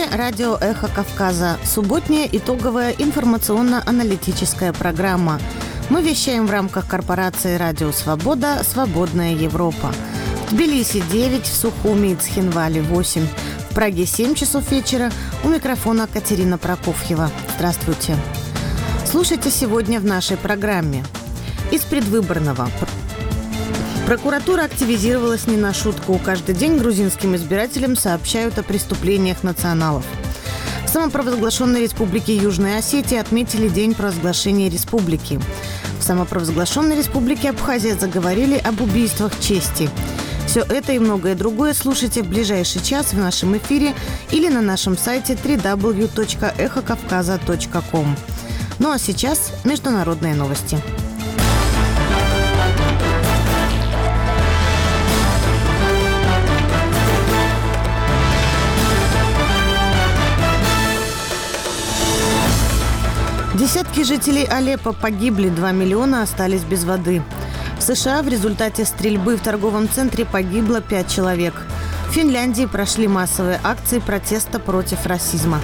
радио «Эхо Кавказа». Субботняя итоговая информационно-аналитическая программа. Мы вещаем в рамках корпорации «Радио Свобода. Свободная Европа». В Тбилиси 9, в Сухуми и Цхинвале 8. В Праге 7 часов вечера. У микрофона Катерина Прокофьева. Здравствуйте. Слушайте сегодня в нашей программе. Из предвыборного. Прокуратура активизировалась не на шутку. Каждый день грузинским избирателям сообщают о преступлениях националов. В самопровозглашенной республике Южная Осетия отметили День провозглашения республики. В самопровозглашенной республике Абхазия заговорили об убийствах чести. Все это и многое другое слушайте в ближайший час в нашем эфире или на нашем сайте www.эхокавказа.ком. Ну а сейчас международные новости. Десятки жителей Алеппо погибли, 2 миллиона остались без воды. В США в результате стрельбы в торговом центре погибло 5 человек. В Финляндии прошли массовые акции протеста против расизма.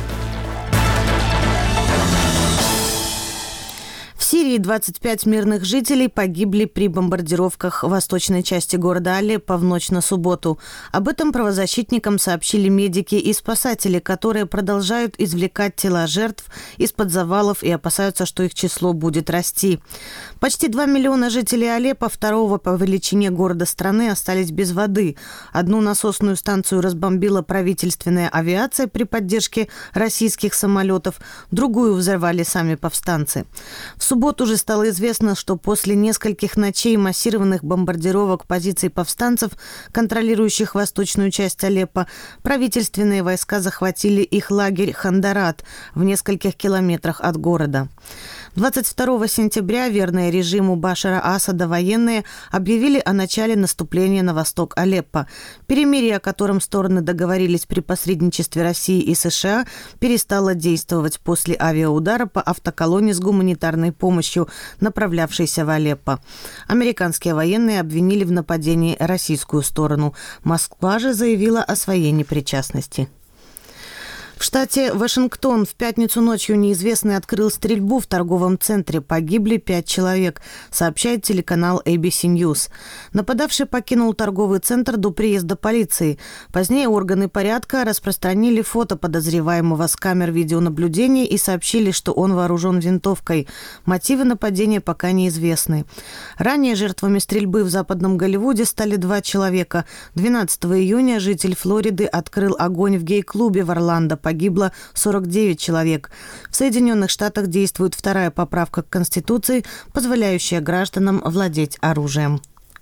В Сирии 25 мирных жителей погибли при бомбардировках в восточной части города Алеппо в ночь на субботу. Об этом правозащитникам сообщили медики и спасатели, которые продолжают извлекать тела жертв из-под завалов и опасаются, что их число будет расти. Почти 2 миллиона жителей Алеппо, второго по величине города страны, остались без воды. Одну насосную станцию разбомбила правительственная авиация при поддержке российских самолетов, другую взорвали сами повстанцы. В субботу уже стало известно, что после нескольких ночей массированных бомбардировок позиций повстанцев, контролирующих восточную часть Алеппо, правительственные войска захватили их лагерь Хандарат в нескольких километрах от города. 22 сентября верные режиму Башара Асада военные объявили о начале наступления на восток Алеппо. Перемирие, о котором стороны договорились при посредничестве России и США, перестало действовать после авиаудара по автоколонне с гуманитарной помощью, направлявшейся в Алеппо. Американские военные обвинили в нападении российскую сторону. Москва же заявила о своей непричастности. В штате Вашингтон в пятницу ночью неизвестный открыл стрельбу в торговом центре. Погибли 5 человек, сообщает телеканал ABC News. Нападавший покинул торговый центр до приезда полиции. Позднее органы порядка распространили фото подозреваемого с камер видеонаблюдения и сообщили, что он вооружен винтовкой. Мотивы нападения пока неизвестны. Ранее жертвами стрельбы в Западном Голливуде стали 2 человека. 12 июня житель Флориды открыл огонь в гей-клубе в Орландо. Погибло 49 человек. В Соединенных Штатах действует вторая поправка к Конституции, позволяющая гражданам владеть оружием.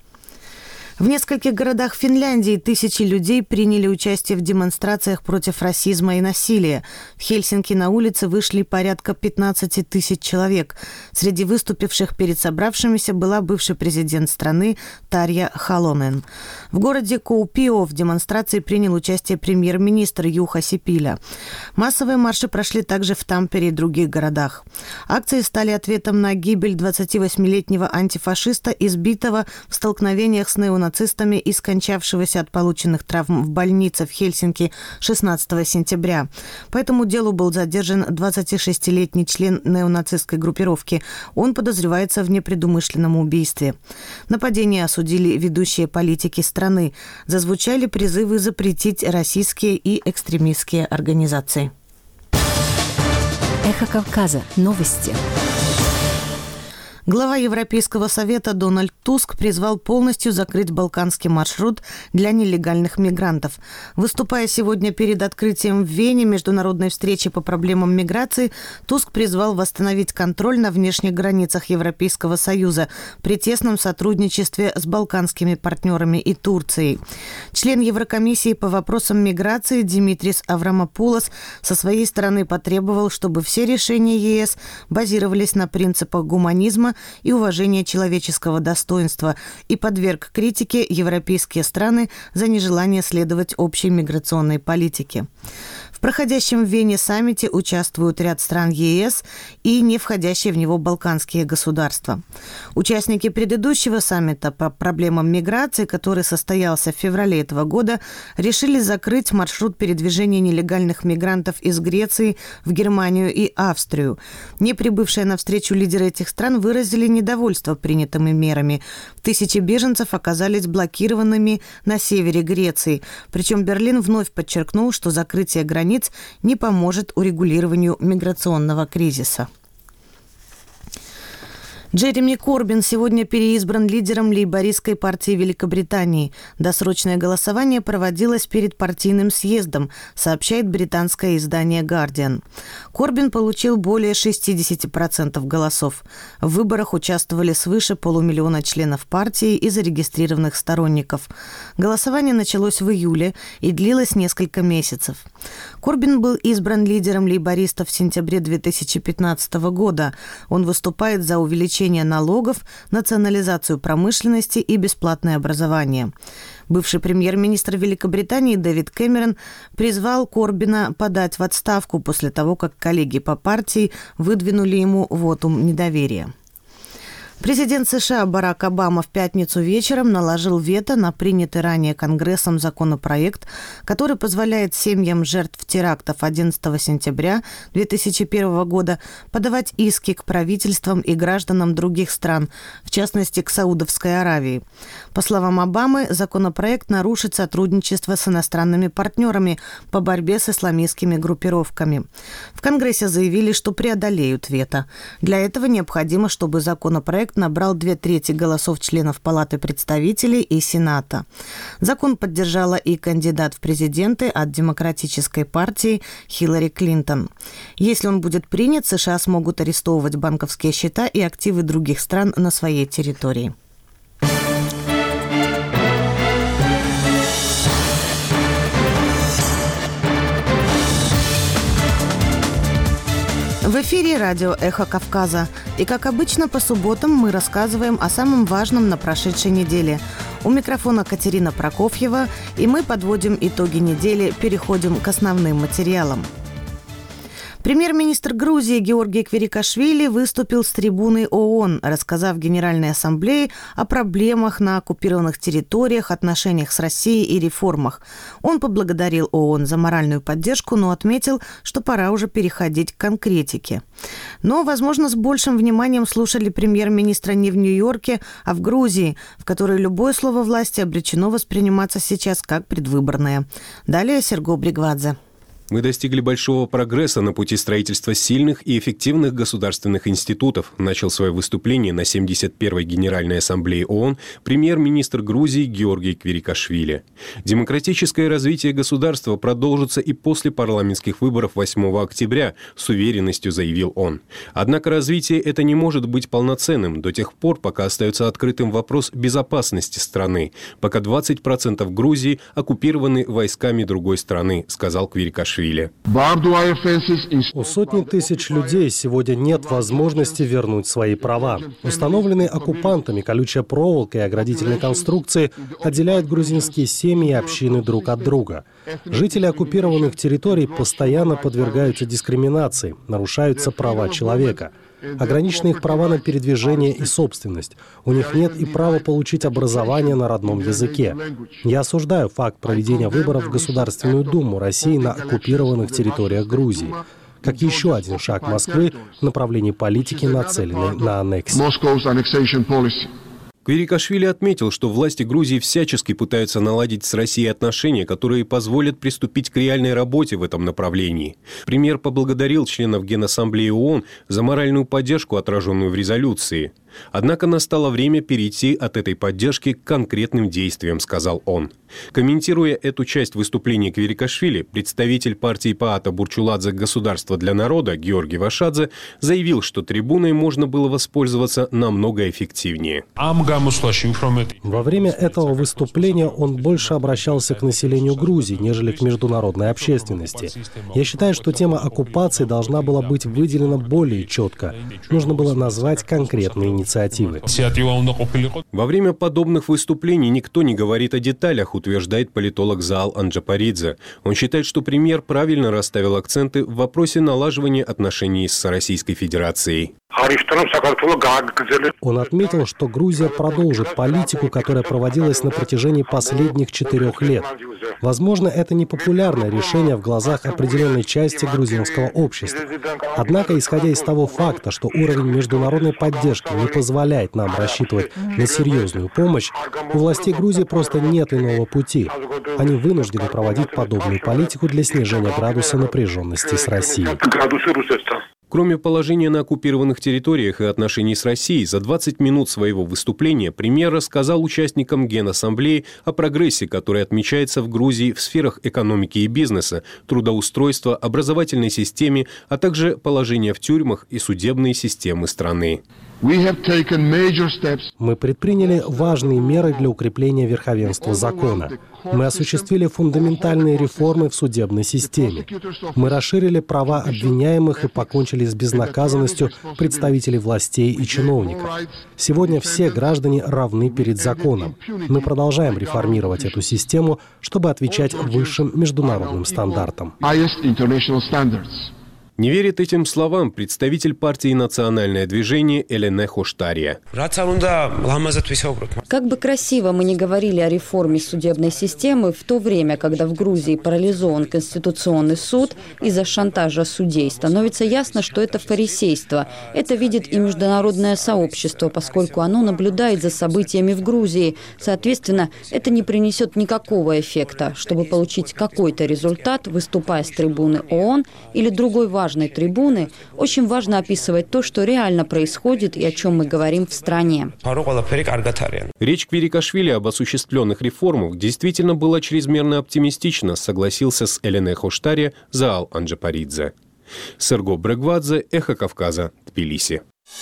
В нескольких городах Финляндии тысячи людей приняли участие в демонстрациях против расизма и насилия. В Хельсинки на улице вышли порядка 15 тысяч человек. Среди выступивших перед собравшимися была бывший президент страны Тарья Халонен. В городе Куопио в демонстрации принял участие премьер-министр Юха Сипиля. Массовые марши прошли также в Тампере и других городах. Акции стали ответом на гибель 28-летнего антифашиста, избитого в столкновениях с неонацистами и скончавшегося от полученных травм в больнице в Хельсинки 16 сентября. По этому делу был задержан 26-летний член неонацистской группировки. Он подозревается в непредумышленном убийстве. Нападение осудили ведущие политики страны. Зазвучали призывы запретить российские и экстремистские организации. Эхо Кавказа. Новости. Глава Европейского совета Дональд Туск призвал полностью закрыть балканский маршрут для нелегальных мигрантов. Выступая сегодня перед открытием в Вене международной встречи по проблемам миграции, Туск призвал восстановить контроль на внешних границах Европейского Союза при тесном сотрудничестве с балканскими партнерами и Турцией. Член Еврокомиссии по вопросам миграции Димитрис Аврамопулос со своей стороны потребовал, чтобы все решения ЕС базировались на принципах гуманизма гуманизма и уважения человеческого достоинства и подверг критике европейские страны за нежелание следовать общей миграционной политике. В проходящем в Вене саммите участвуют ряд стран ЕС и не входящие в него балканские государства. Участники предыдущего саммита по проблемам миграции, который состоялся в феврале этого года, решили закрыть маршрут передвижения нелегальных мигрантов из Греции в Германию и Австрию. Не прибывшие на встречу лидеры этих стран выразили недовольство принятыми мерами. Тысячи беженцев оказались блокированными на севере Греции. Причем Берлин вновь подчеркнул, что закрытие границ не поможет урегулированию миграционного кризиса. Джереми Корбин сегодня переизбран лидером лейбористской партии Великобритании. Досрочное голосование проводилось перед партийным съездом, сообщает британское издание «Гардиан». Корбин получил более 60% голосов. В выборах участвовали свыше 500 000 членов партии и зарегистрированных сторонников. Голосование началось в июле и длилось несколько месяцев. Корбин был избран лидером лейбористов в сентябре 2015 года. Он выступает за увеличение налогов, национализацию промышленности и бесплатное образование. Бывший премьер-министр Великобритании Дэвид Кэмерон призвал Корбина подать в отставку после того, как коллеги по партии выдвинули ему вотум недоверия. Президент США Барак Обама в пятницу вечером наложил вето на принятый ранее Конгрессом законопроект, который позволяет семьям жертв терактов 11 сентября 2001 года подавать иски к правительствам и гражданам других стран, в частности, к Саудовской Аравии. По словам Обамы, законопроект нарушит сотрудничество с иностранными партнерами по борьбе с исламистскими группировками. В Конгрессе заявили, что преодолеют вето. Для этого необходимо, чтобы законопроект набрал 2/3 голосов членов Палаты представителей и Сената. Закон поддержала и кандидат в президенты от Демократической партии Хиллари Клинтон. Если он будет принят, США смогут арестовывать банковские счета и активы других стран на своей территории. В эфире радио «Эхо Кавказа». И, как обычно, по субботам мы рассказываем о самом важном на прошедшей неделе. У микрофона Катерина Прокофьева, и мы подводим итоги недели, переходим к основным материалам. Премьер-министр Грузии Георгий Квирикашвили выступил с трибуны ООН, рассказав Генеральной Ассамблее о проблемах на оккупированных территориях, отношениях с Россией и реформах. Он поблагодарил ООН за моральную поддержку, но отметил, что пора уже переходить к конкретике. Но, возможно, с большим вниманием слушали премьер-министра не в Нью-Йорке, а в Грузии, в которой любое слово власти обречено восприниматься сейчас как предвыборное. Далее Серго Бригвадзе. Мы достигли большого прогресса на пути строительства сильных и эффективных государственных институтов, начал свое выступление на 71-й Генеральной Ассамблее ООН премьер-министр Грузии Георгий Квирикашвили. Демократическое развитие государства продолжится и после парламентских выборов 8 октября, с уверенностью заявил он. Однако развитие это не может быть полноценным до тех пор, пока остается открытым вопрос безопасности страны, пока 20% Грузии оккупированы войсками другой страны, сказал Квирикашвили. У сотни тысяч людей сегодня нет возможности вернуть свои права. Установленные оккупантами колючая проволока и оградительные конструкции отделяют грузинские семьи и общины друг от друга. Жители оккупированных территорий постоянно подвергаются дискриминации, нарушаются права человека. Ограничены их права на передвижение и собственность. У них нет и права получить образование на родном языке. Я осуждаю факт проведения выборов в Государственную Думу России на оккупированных территориях Грузии, как еще один шаг Москвы в направлении политики, нацеленной на аннексию. Квирикашвили отметил, что власти Грузии всячески пытаются наладить с Россией отношения, которые позволят приступить к реальной работе в этом направлении. Премьер поблагодарил членов Генассамблеи ООН за моральную поддержку, отраженную в резолюции. Однако настало время перейти от этой поддержки к конкретным действиям, сказал он. Комментируя эту часть выступления Квирикашвили, представитель партии Паата Бурчуладзе «Государство для народа» Георгий Вашадзе заявил, что трибуной можно было воспользоваться намного эффективнее. Во время этого выступления он больше обращался к населению Грузии, нежели к международной общественности. Я считаю, что тема оккупации должна была быть выделена более четко. Нужно было назвать конкретные инициативы. инициативы. Во время подобных выступлений никто не говорит о деталях, утверждает политолог Заал Анджапаридзе. Он считает, что премьер правильно расставил акценты в вопросе налаживания отношений с Российской Федерацией. Он отметил, что Грузия продолжит политику, которая проводилась на протяжении последних 4 лет. Возможно, это непопулярное решение в глазах определенной части грузинского общества. Однако, исходя из того факта, что уровень международной поддержки не позволяет нам рассчитывать на серьезную помощь, у властей Грузии просто нет иного пути. Они вынуждены проводить подобную политику для снижения градуса напряженности с Россией. Кроме положения на оккупированных территориях и отношений с Россией, за 20 минут своего выступления премьер рассказал участникам Генассамблеи о прогрессе, который отмечается в Грузии в сферах экономики и бизнеса, трудоустройства, образовательной системе, а также положения в тюрьмах и судебной системы страны. Мы предприняли важные меры для укрепления верховенства закона. Мы осуществили фундаментальные реформы в судебной системе. Мы расширили права обвиняемых и покончили с безнаказанностью представителей властей и чиновников. Сегодня все граждане равны перед законом. Мы продолжаем реформировать эту систему, чтобы отвечать высшим международным стандартам. Не верит этим словам представитель партии «Национальное движение» Элене Хоштария. Как бы красиво мы ни говорили о реформе судебной системы, в то время, когда в Грузии парализован Конституционный суд из-за шантажа судей, становится ясно, что это фарисейство. Это видит и международное сообщество, поскольку оно наблюдает за событиями в Грузии. Соответственно, это не принесет никакого эффекта. Чтобы получить какой-то результат, выступая с трибуны ООН или другой важной трибуны, очень важно описывать то, что реально происходит и о чем мы говорим в стране. Речь Квирикашвили об осуществленных реформах действительно была чрезмерно оптимистична, согласился с Элене Хоштария Заал Анджапаридзе. Серго Брегвадзе, Эхо Кавказа, Тбилиси.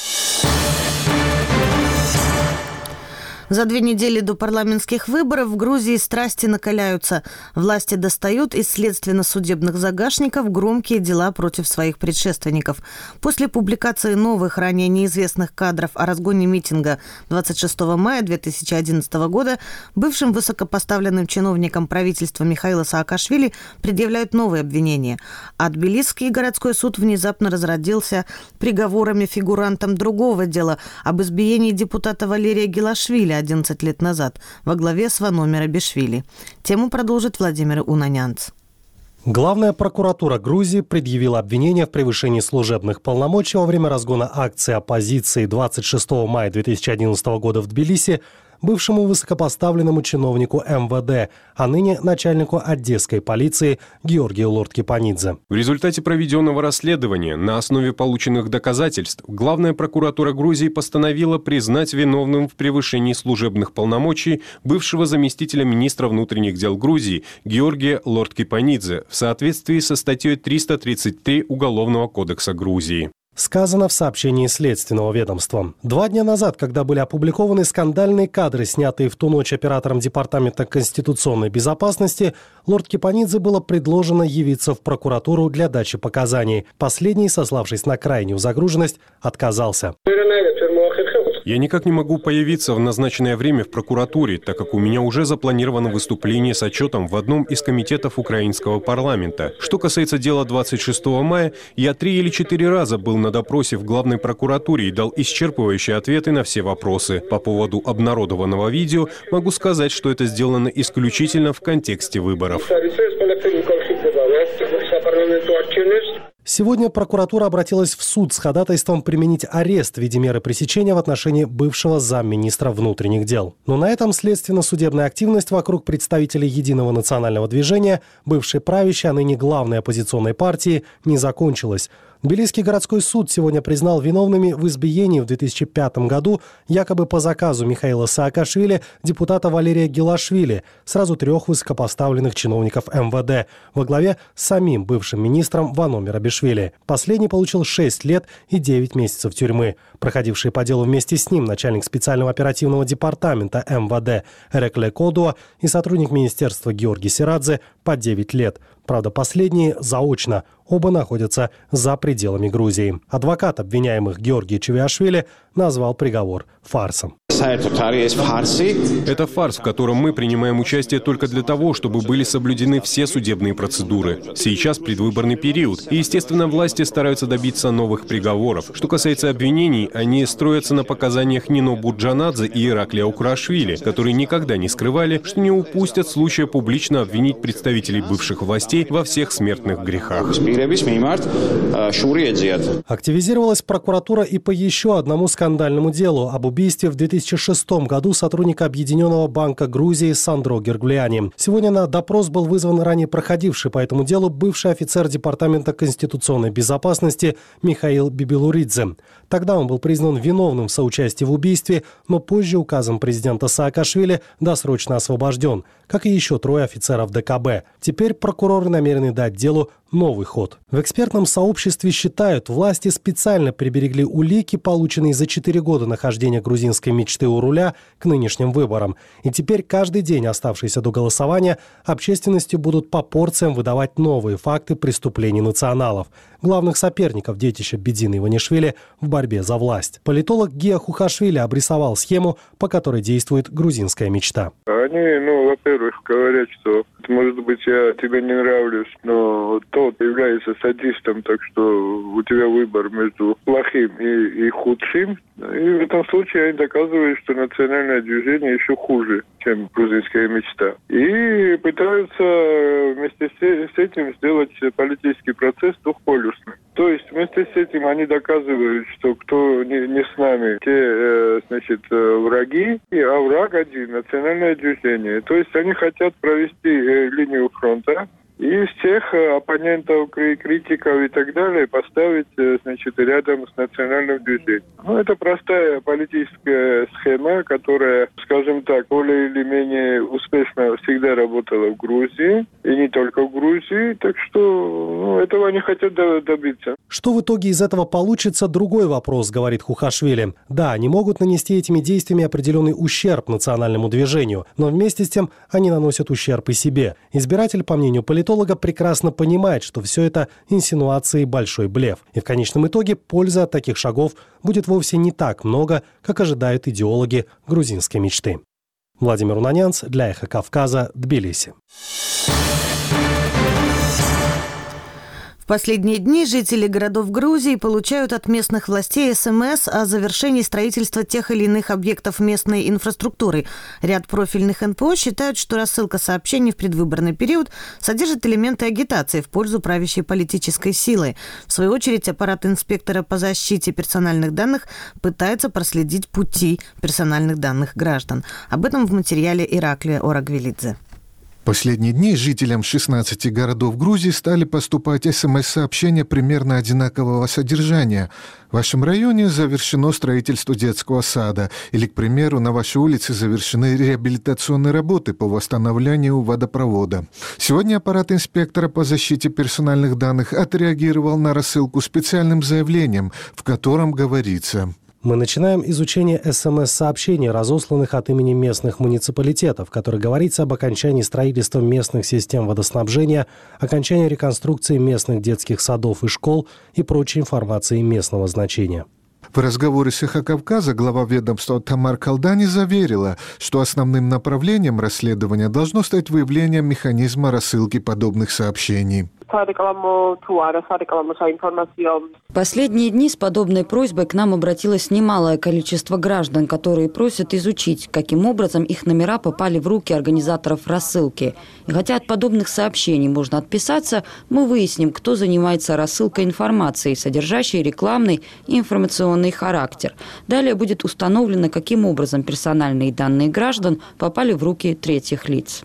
За 2 недели до парламентских выборов в Грузии страсти накаляются. Власти достают из следственно-судебных загашников громкие дела против своих предшественников. После публикации новых, ранее неизвестных кадров о разгоне митинга 26 мая 2011 года бывшим высокопоставленным чиновникам правительства Михаила Саакашвили предъявляют новые обвинения. А Тбилисский городской суд внезапно разродился приговорами фигурантам другого дела об избиении депутата Валерия Гилашвили 11 лет назад во главе с Ваномир Абишвили. Тему продолжит Владимир Унанянц. Главная прокуратура Грузии предъявила обвинение в превышении служебных полномочий во время разгона акции оппозиции 26 мая 2011 года в Тбилиси бывшему высокопоставленному чиновнику МВД, а ныне начальнику одесской полиции Георгию Лорд-Кипанидзе. В результате проведенного расследования на основе полученных доказательств Главная прокуратура Грузии постановила признать виновным в превышении служебных полномочий бывшего заместителя министра внутренних дел Грузии Георгия Лорд-Кипанидзе в соответствии со статьей 333 Уголовного кодекса Грузии. Сказано в сообщении Следственного ведомства. 2 дня назад, когда были опубликованы скандальные кадры, снятые в ту ночь оператором Департамента конституционной безопасности, Лорд-Кипанидзе было предложено явиться в прокуратуру для дачи показаний. Последний, сославшись на крайнюю загруженность, отказался. Я никак не могу появиться в назначенное время в прокуратуре, так как у меня уже запланировано выступление с отчетом в одном из комитетов украинского парламента. Что касается дела 26 мая, я 3 или 4 раза был на допросе в главной прокуратуре и дал исчерпывающие ответы на все вопросы. По поводу обнародованного видео могу сказать, что это сделано исключительно в контексте выборов. Сегодня прокуратура обратилась в суд с ходатайством применить арест в виде меры пресечения в отношении бывшего замминистра внутренних дел. Но на этом следственно-судебная активность вокруг представителей Единого национального движения, бывшей правящей, а ныне главной оппозиционной партии, не закончилась. Тбилисский городской суд сегодня признал виновными в избиении в 2005 году якобы по заказу Михаила Саакашвили депутата Валерия Гилашвили, сразу 3 высокопоставленных чиновников МВД, во главе с самим бывшим министром Ваномир Абишвили. Последний получил 6 лет и 9 месяцев тюрьмы. Проходивший по делу вместе с ним начальник специального оперативного департамента МВД Эрекле Кодуа и сотрудник министерства Георгий Сирадзе по 9 лет. Правда, последние заочно. Оба находятся за пределами Грузии. Адвокат обвиняемых Георгий Чевиашвили назвал приговор фарсом. Это фарс, в котором мы принимаем участие только для того, чтобы были соблюдены все судебные процедуры. Сейчас предвыборный период, и, естественно, власти стараются добиться новых приговоров. Что касается обвинений, они строятся на показаниях Нино Бурджанадзе и Ираклия Украшвили, которые никогда не скрывали, что не упустят случая публично обвинить представителей бывших властей во всех смертных грехах. Активизировалась прокуратура и по еще одному скандальному делу об убийстве в 2006 году сотрудника Объединенного банка Грузии Сандро Гергулиани. Сегодня на допрос был вызван ранее проходивший по этому делу бывший офицер Департамента конституционной безопасности Михаил Бибилуридзе. Тогда он был признан виновным в соучастии в убийстве, но позже указом президента Саакашвили досрочно освобожден, как и еще 3 офицеров ДКБ. Теперь прокуроры намерены дать делу новый ход. В экспертном сообществе считают, власти специально приберегли улики, полученные за 4 года нахождения грузинской мечты у руля, к нынешним выборам. И теперь каждый день, оставшийся до голосования, общественности будут по порциям выдавать новые факты преступлений националов, главных соперников детища Бедзины Иванишвили в борьбе за власть. Политолог Гия Хухашвили обрисовал схему, по которой действует грузинская мечта. Они, во-первых, говорят, что, может быть, я тебе не нравлюсь, но тот является садистом, так что у тебя выбор между плохим и худшим. И в этом случае они доказывают, что национальное движение еще хуже, чем грузинская мечта. И пытаются вместе с этим сделать политический процесс двухполюсным. То есть вместе с этим они доказывают, что кто не с нами, те, враги, а враг один, национальное движение. То есть они хотят провести линию фронта и всех оппонентов, критиков и так далее поставить, рядом с национальным движением. Это простая политическая схема, которая, скажем так, более или менее успешно всегда работала в Грузии, и не только в Грузии, так что этого они хотят добиться. Что в итоге из этого получится, другой вопрос, говорит Хухашвили. Да, они могут нанести этими действиями определенный ущерб национальному движению, но вместе с тем они наносят ущерб и себе. Избиратель, по мнению политолога, прекрасно понимает, что все это инсинуации и большой блеф. И в конечном итоге пользы от таких шагов будет вовсе не так много, как ожидают идеологи грузинской мечты. Владимир Унанянц для «Эхо Кавказа», Тбилиси. В последние дни жители городов Грузии получают от местных властей СМС о завершении строительства тех или иных объектов местной инфраструктуры. Ряд профильных НПО считают, что рассылка сообщений в предвыборный период содержит элементы агитации в пользу правящей политической силы. В свою очередь, аппарат инспектора по защите персональных данных пытается проследить пути персональных данных граждан. Об этом в материале Ираклия Орагвелидзе. Последние дни жителям 16 городов Грузии стали поступать СМС-сообщения примерно одинакового содержания. В вашем районе завершено строительство детского сада. Или, к примеру, на вашей улице завершены реабилитационные работы по восстановлению водопровода. Сегодня аппарат инспектора по защите персональных данных отреагировал на рассылку специальным заявлением, в котором говорится: мы начинаем изучение СМС-сообщений, разосланных от имени местных муниципалитетов, в которых говорится об окончании строительства местных систем водоснабжения, окончании реконструкции местных детских садов и школ и прочей информации местного значения. В разговоре с «Эхо Кавказа» глава ведомства Тамар Калдани заверила, что основным направлением расследования должно стать выявление механизма рассылки подобных сообщений. В последние дни с подобной просьбой к нам обратилось немалое количество граждан, которые просят изучить, каким образом их номера попали в руки организаторов рассылки. И хотя от подобных сообщений можно отписаться, мы выясним, кто занимается рассылкой информации, содержащей рекламный и информационный характер. Далее будет установлено, каким образом персональные данные граждан попали в руки третьих лиц.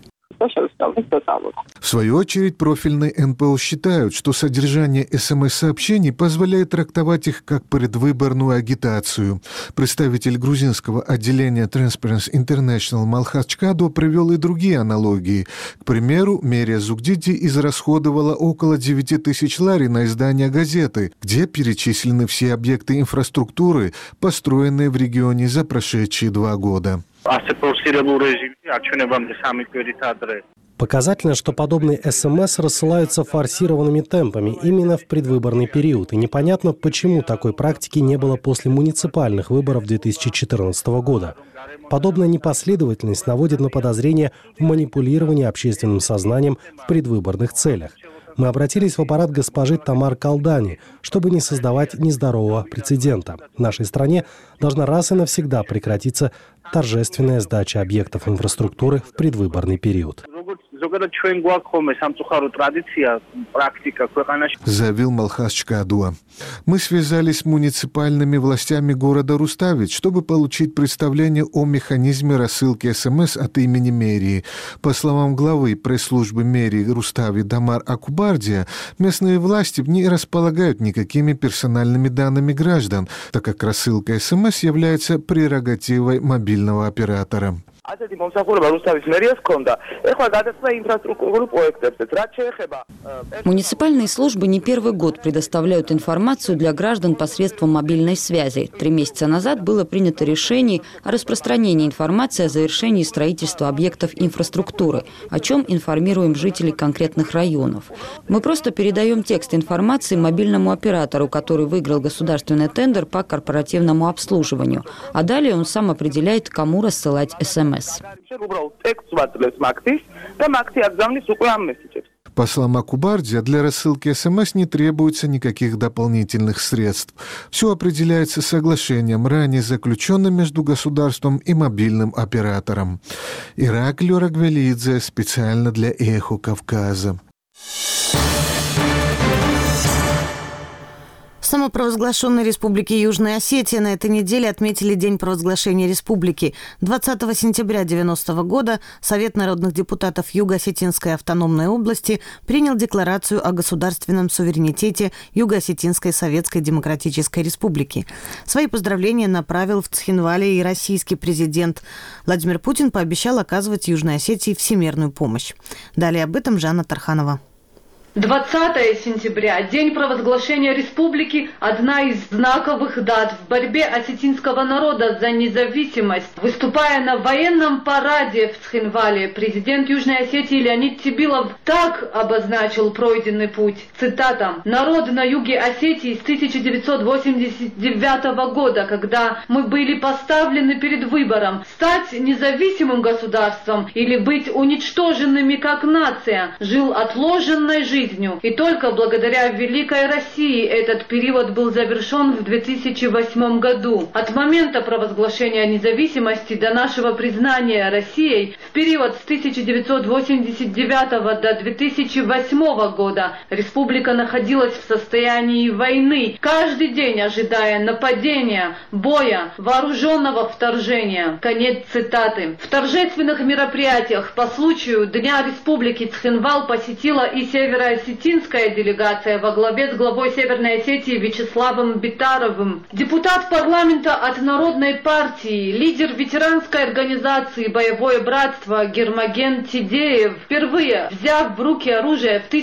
В свою очередь, профильные НПО считают, что содержание СМС-сообщений позволяет трактовать их как предвыборную агитацию. Представитель грузинского отделения Transparency International Малхас Чкадо привел и другие аналогии. К примеру, мэрия Зугдиди израсходовала около 9 тысяч лари на издание газеты, где перечислены все объекты инфраструктуры, построенные в регионе за прошедшие 2 года. Показательно, что подобные СМС рассылаются форсированными темпами именно в предвыборный период. И непонятно, почему такой практики не было после муниципальных выборов 2014 года. Подобная непоследовательность наводит на подозрение в манипулировании общественным сознанием в предвыборных целях. Мы обратились в аппарат госпожи Тамар Калдани, чтобы не создавать нездорового прецедента. В нашей стране должна раз и навсегда прекратиться торжественная сдача объектов инфраструктуры в предвыборный период. Заявил Малхас Чкаадуа. Мы связались с муниципальными властями города Руставич, чтобы получить представление о механизме рассылки СМС от имени мэрии. По словам главы пресс-службы мэрии Рустави Дамар Акубардия, местные власти не располагают никакими персональными данными граждан, так как рассылка СМС является прерогативой мобильного оператора. Муниципальные службы не первый год предоставляют информацию для граждан посредством мобильной связи. 3 месяца назад было принято решение о распространении информации о завершении строительства объектов инфраструктуры, о чем информируем жителей конкретных районов. Мы просто передаем текст информации мобильному оператору, который выиграл государственный тендер по корпоративному обслуживанию, а далее он сам определяет, кому рассылать СМС. По словам Акубардия, для рассылки СМС не требуется никаких дополнительных средств. Все определяется соглашением, ранее заключенным между государством и мобильным оператором. Ираклий Рагвелидзе специально для «Эхо Кавказа». В самопровозглашенной Республике Южная Осетия на этой неделе отметили День провозглашения республики. 20 сентября 1990 года Совет народных депутатов Юго-Осетинской автономной области принял декларацию о государственном суверенитете Юго-Осетинской Советской Демократической Республики. Свои поздравления направил в Цхинвале и российский президент. Владимир Путин пообещал оказывать Южной Осетии всемирную помощь. Далее об этом Жанна Тарханова. 20 сентября, день провозглашения республики, одна из знаковых дат в борьбе осетинского народа за независимость. Выступая на военном параде в Цхинвале, президент Южной Осетии Леонид Тибилов так обозначил пройденный путь. Цитата: «Народ на юге Осетии с 1989 года, когда мы были поставлены перед выбором стать независимым государством или быть уничтоженными как нация, жил отложенной жизнью. И только благодаря Великой России этот период был завершен в 2008 году. От момента провозглашения независимости до нашего признания Россией в период с 1989 до 2008 года республика находилась в состоянии войны, каждый день ожидая нападения, боя, вооруженного вторжения». Конец цитаты. В торжественных мероприятиях по случаю Дня Республики Цхинвал посетила и североосетинская делегация во главе с главой Северной Осетии Вячеславом Битаровым. Депутат парламента от Народной партии, лидер ветеранской организации «Боевое братство» Гермоген Тидеев, впервые взяв в руки оружие в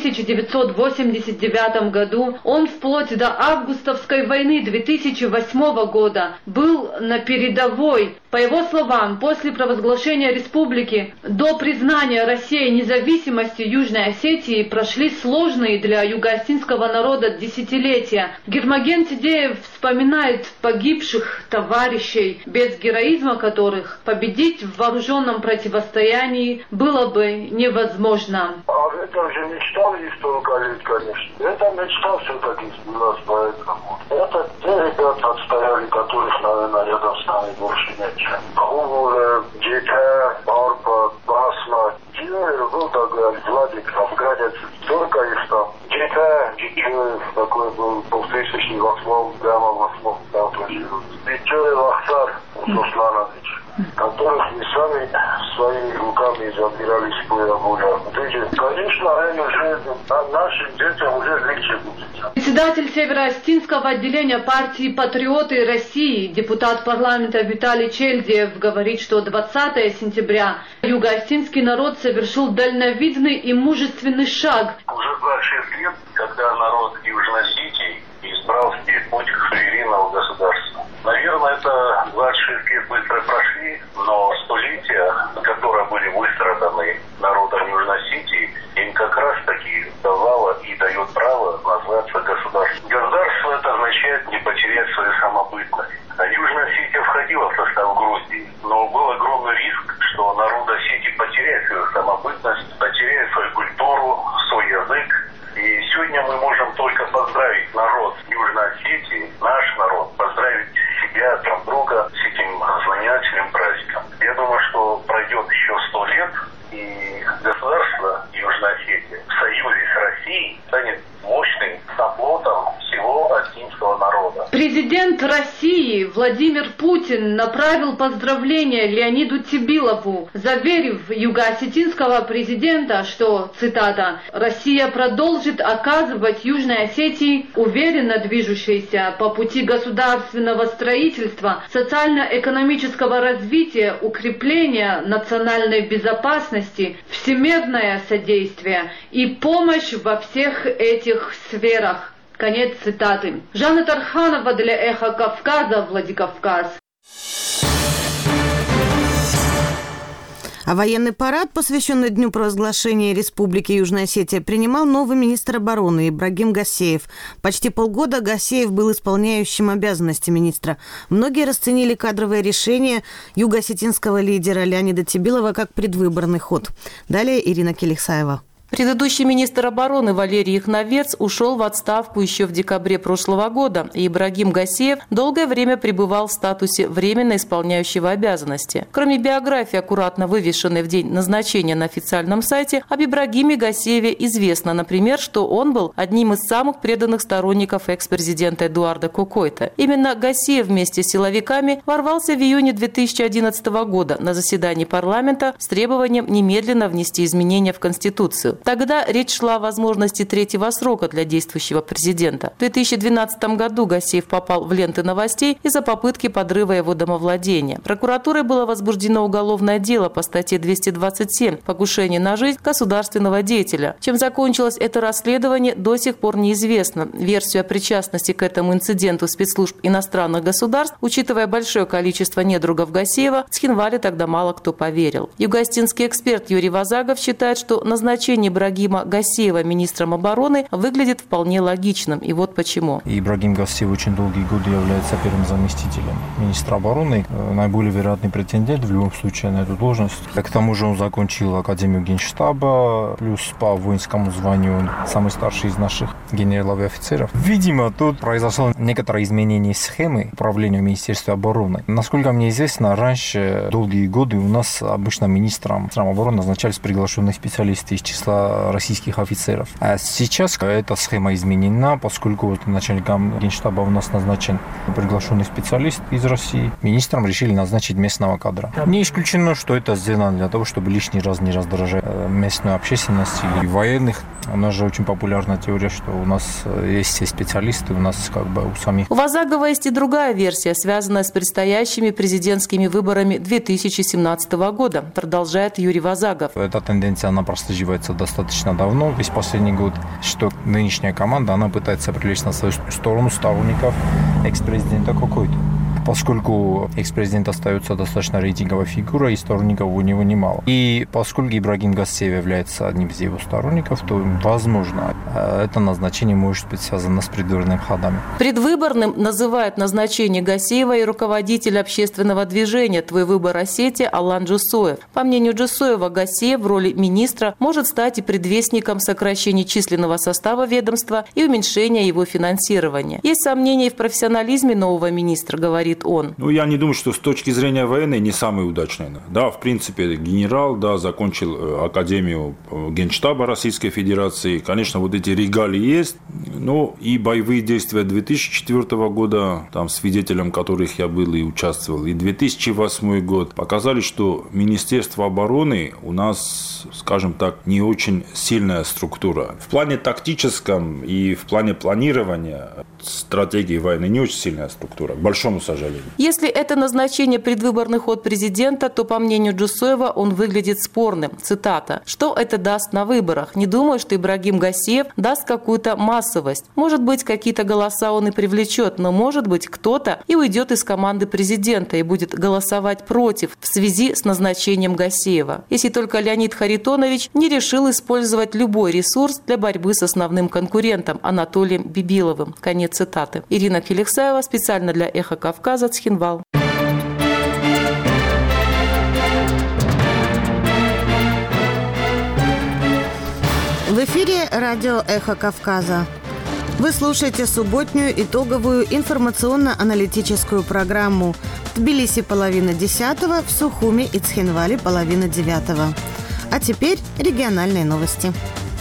1989 году, он вплоть до августовской войны 2008 года был на передовой. По его словам, после провозглашения республики до признания России независимости Южной Осетии прошли сложные для юго-осетинского народа десятилетия. Гермоген Тидеев вспоминает погибших товарищей, без героизма которых победить в вооруженном противостоянии было бы невозможно. Это же мечтали столько лет, конечно. Это мечта все-таки сбылась, поэтому. Это те ребята отстояли, которых, наверное, рядом с нами больше нет. Хубуля, Джека, Барпа, Басма, ну так говорит, Владик, афганец, только их там. Джека, Джекеев, такой был в 2008, прямо в 8 там тоже. Джекеев Ахтар, Русланович, которых мы сами своими руками забирали с поля боя. Конечно, они уже, нашим детям уже легче будет. Председатель Северо-Осетинского отделения партии «Патриоты России», депутат парламента Виталий Чельдиев говорит, что 20 сентября юго-осетинский народ совершил дальновидный и мужественный шаг. Уже 26 лет, когда народ Южной Осетии избрал себе путь к суверенному государству. Наверное, это 26 лет быстро прошли, но столетия, которые были выстраданы народом Южной Осетии, Грузии. Но был огромный риск, что народ Осетии потеряет свою самобытность, потеряет свою культуру, свой язык. И сегодня мы можем только поздравить народ Южной Осетии, наш народ, поздравить себя, друг друга с этим знаменательным праздником. Я думаю, что пройдет еще 100 лет, и государство Южной Осетии в союзе с Россией станет мощным оплотом всего осетинского народа. Президент России Владимир Путин направил поздравления Леониду Тибилову, заверив юго-осетинского президента, что, цитата, «Россия продолжит оказывать Южной Осетии уверенно движущейся по пути государственного строительства, социально-экономического развития, укрепления национальной безопасности, всемирное содействие и помощь во всех этих сферах». Конец цитаты. Жанна Тарханова для «Эхо Кавказа», Владикавказ. А военный парад, посвященный Дню провозглашения Республики Южная Осетия, принимал новый министр обороны Ибрагим Гасеев. Почти полгода Гасеев был исполняющим обязанности министра. Многие расценили кадровое решение юго-осетинского лидера Леонида Тибилова как предвыборный ход. Далее Ирина Келихсаева. Предыдущий министр обороны Валерий Ихновец ушел в отставку еще в декабре прошлого года, и Ибрагим Гасеев долгое время пребывал в статусе временно исполняющего обязанности. Кроме биографии, аккуратно вывешенной в день назначения на официальном сайте, об Ибрагиме Гасееве известно, например, что он был одним из самых преданных сторонников экс-президента Эдуарда Кокойта. Именно Гасеев вместе с силовиками ворвался в июне 2011 года на заседании парламента с требованием немедленно внести изменения в Конституцию. Тогда речь шла о возможности третьего срока для действующего президента. В 2012 году Гасеев попал в ленты новостей из-за попытки подрыва его домовладения. Прокуратурой было возбуждено уголовное дело по статье 227 «Покушение на жизнь государственного деятеля». Чем закончилось это расследование, до сих пор неизвестно. Версию о причастности к этому инциденту спецслужб иностранных государств, учитывая большое количество недругов Гасеева, в Цхинвале тогда мало кто поверил. Юго-осетинский эксперт Юрий Вазагов считает, что назначение Ибрагима Гасеева министром обороны выглядит вполне логичным. И вот почему. Ибрагим Гасеев очень долгие годы является первым заместителем министра обороны. Наиболее вероятный претендент в любом случае на эту должность. К тому же он закончил Академию Генштаба, плюс по воинскому званию он самый старший из наших генералов и офицеров. Видимо, тут произошло некоторое изменение схемы управления в Министерстве обороны. Насколько мне известно, раньше долгие годы у нас обычно министром обороны назначались приглашенные специалисты из числа российских офицеров. А сейчас эта схема изменена, поскольку начальником Генштаба у нас назначен приглашенный специалист из России. Министром решили назначить местного кадра. Не исключено, что это сделано для того, чтобы лишний раз не раздражать местную общественность и военных. У нас же очень популярная теория, что у нас есть все специалисты, у нас как бы у самих. У Вазагова есть и другая версия, связанная с предстоящими президентскими выборами 2017 года, продолжает Юрий Вазагов. Эта тенденция, она прослеживается достаточно давно, весь последний год, что нынешняя команда, она пытается привлечь на свою сторону сторонников экс-президента Кокойта. Поскольку экс-президент остается достаточно рейтинговой фигурой, и сторонников у него немало. И поскольку Ибрагим Гасеев является одним из его сторонников, то, возможно, это назначение может быть связано с предвыборными ходами. Предвыборным называют назначение Гасеева и руководитель общественного движения «Твой выбор Осетия» Алан Джусоев. По мнению Джусоева, Гасеев в роли министра может стать и предвестником сокращения численного состава ведомства и уменьшения его финансирования. Есть сомнения и в профессионализме нового министра, говорит он. Я не думаю, что с точки зрения военной не самый удачный. Да, в принципе, генерал, да, закончил Академию Генштаба Российской Федерации. Конечно, вот эти регалии есть, но и боевые действия 2004 года, там, свидетелем которых я был и участвовал, и 2008 год, показали, что Министерство обороны у нас, скажем так, не очень сильная структура. В плане тактическом и в плане планирования стратегии войны не очень сильная структура, к большому сожалению. Если это назначение предвыборный ход президента, то, по мнению Джусоева, он выглядит спорным. Цитата. «Что это даст на выборах? Не думаю, что Ибрагим Гасеев даст какую-то массовость. Может быть, какие-то голоса он и привлечет, но, может быть, кто-то и уйдет из команды президента и будет голосовать против в связи с назначением Гасеева. Если только Леонид Харитонович не решил использовать любой ресурс для борьбы с основным конкурентом Анатолием Бибиловым». Конец цитаты. Ирина Келихсаева специально для «Эхо Кавказа», Цхинвал. радио «Эхо Кавказа». Вы слушаете субботнюю итоговую информационно-аналитическую программу. В Тбилиси 9:30, в Сухуми и Цхинвале 8:30. А теперь региональные новости.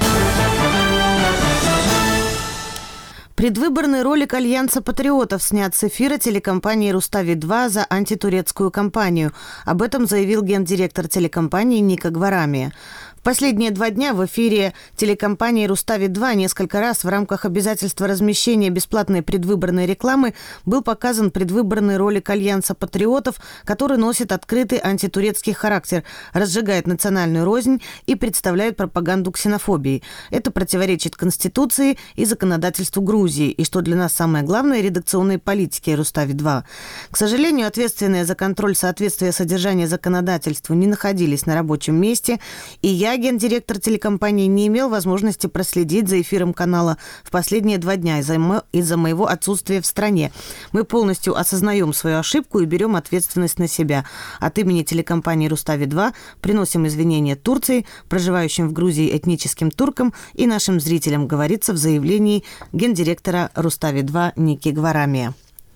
Предвыборный ролик Альянса патриотов снят с эфира телекомпании «Рустави-2» за антитурецкую кампанию. Об этом заявил гендиректор телекомпании Ника Гварамия. В последние 2 дня в эфире телекомпании «Рустави-2» несколько раз в рамках обязательства размещения бесплатной предвыборной рекламы был показан предвыборный ролик Альянса патриотов, который носит открытый антитурецкий характер, разжигает национальную рознь и представляет пропаганду ксенофобии. Это противоречит Конституции и законодательству Грузии, и, что для нас самое главное, редакционной политике «Рустави-2». К сожалению, ответственные за контроль соответствия содержания законодательству не находились на рабочем месте, и я, гендиректор телекомпании, не имел возможности проследить за эфиром канала в последние 2 дня из-за моего отсутствия в стране. Мы полностью осознаем свою ошибку и берем ответственность на себя. От имени телекомпании «Рустави-2» приносим извинения Турции, проживающим в Грузии этническим туркам и нашим зрителям, говорится в заявлении гендиректора «Рустави-2» Ники Гварамия.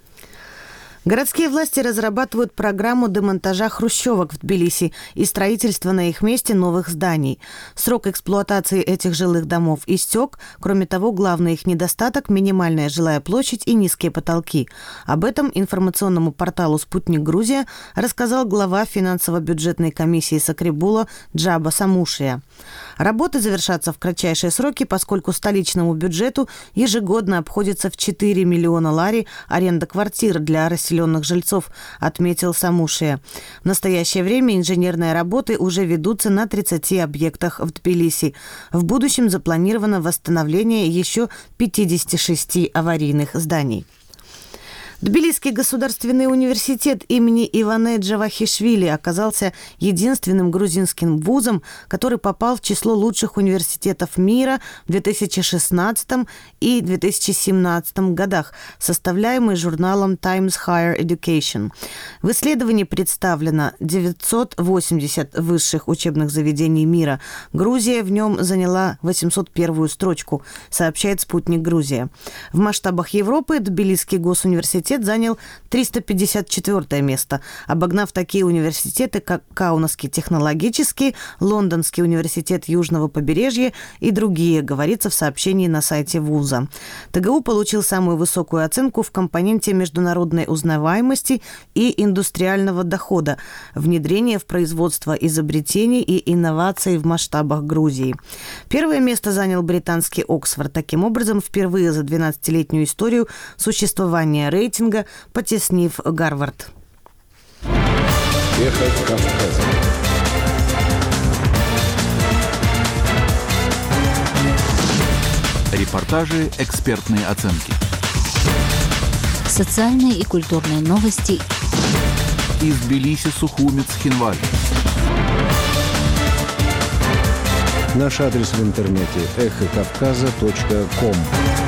Городские власти разрабатывают программу демонтажа хрущевок в Тбилиси и строительства на их месте новых зданий. Срок эксплуатации этих жилых домов истек. Кроме того, главный их недостаток – минимальная жилая площадь и низкие потолки. Об этом информационному порталу «Спутник Грузия» рассказал глава финансово-бюджетной комиссии Сакрибула Джаба Самушия. Работы завершатся в кратчайшие сроки, поскольку столичному бюджету ежегодно обходится в 4 миллиона лари аренда квартир для расселенных жильцов, отметил Самушия. В настоящее время инженерные работы уже ведутся на 30 объектах в Тбилиси. В будущем запланировано восстановление еще 56 аварийных зданий. Тбилисский государственный университет имени Иване Джавахишвили оказался единственным грузинским вузом, который попал в число лучших университетов мира в 2016 и 2017 годах, составляемый журналом Times Higher Education. В исследовании представлено 980 высших учебных заведений мира. Грузия в нем заняла 801-ю строчку, сообщает «Спутник Грузия». В масштабах Европы Тбилисский госуниверситет занял 354 место, обогнав такие университеты, как Каунасский технологический, Лондонский университет Южного побережья и другие, говорится в сообщении на сайте вуза. ТГУ получил самую высокую оценку в компоненте международной узнаваемости и индустриального дохода, внедрение в производство изобретений и инноваций в масштабах Грузии. Первое место занял британский Оксфорд. Таким образом, впервые за 12-летнюю историю существования рейтинга потеснив Гарвард. Эхо Кавказа. Репортажи, экспертные оценки. Социальные и культурные новости. Из Тбилиси, Сухуми, Цхинвали. Наш адрес в интернете эхокавказа.ком.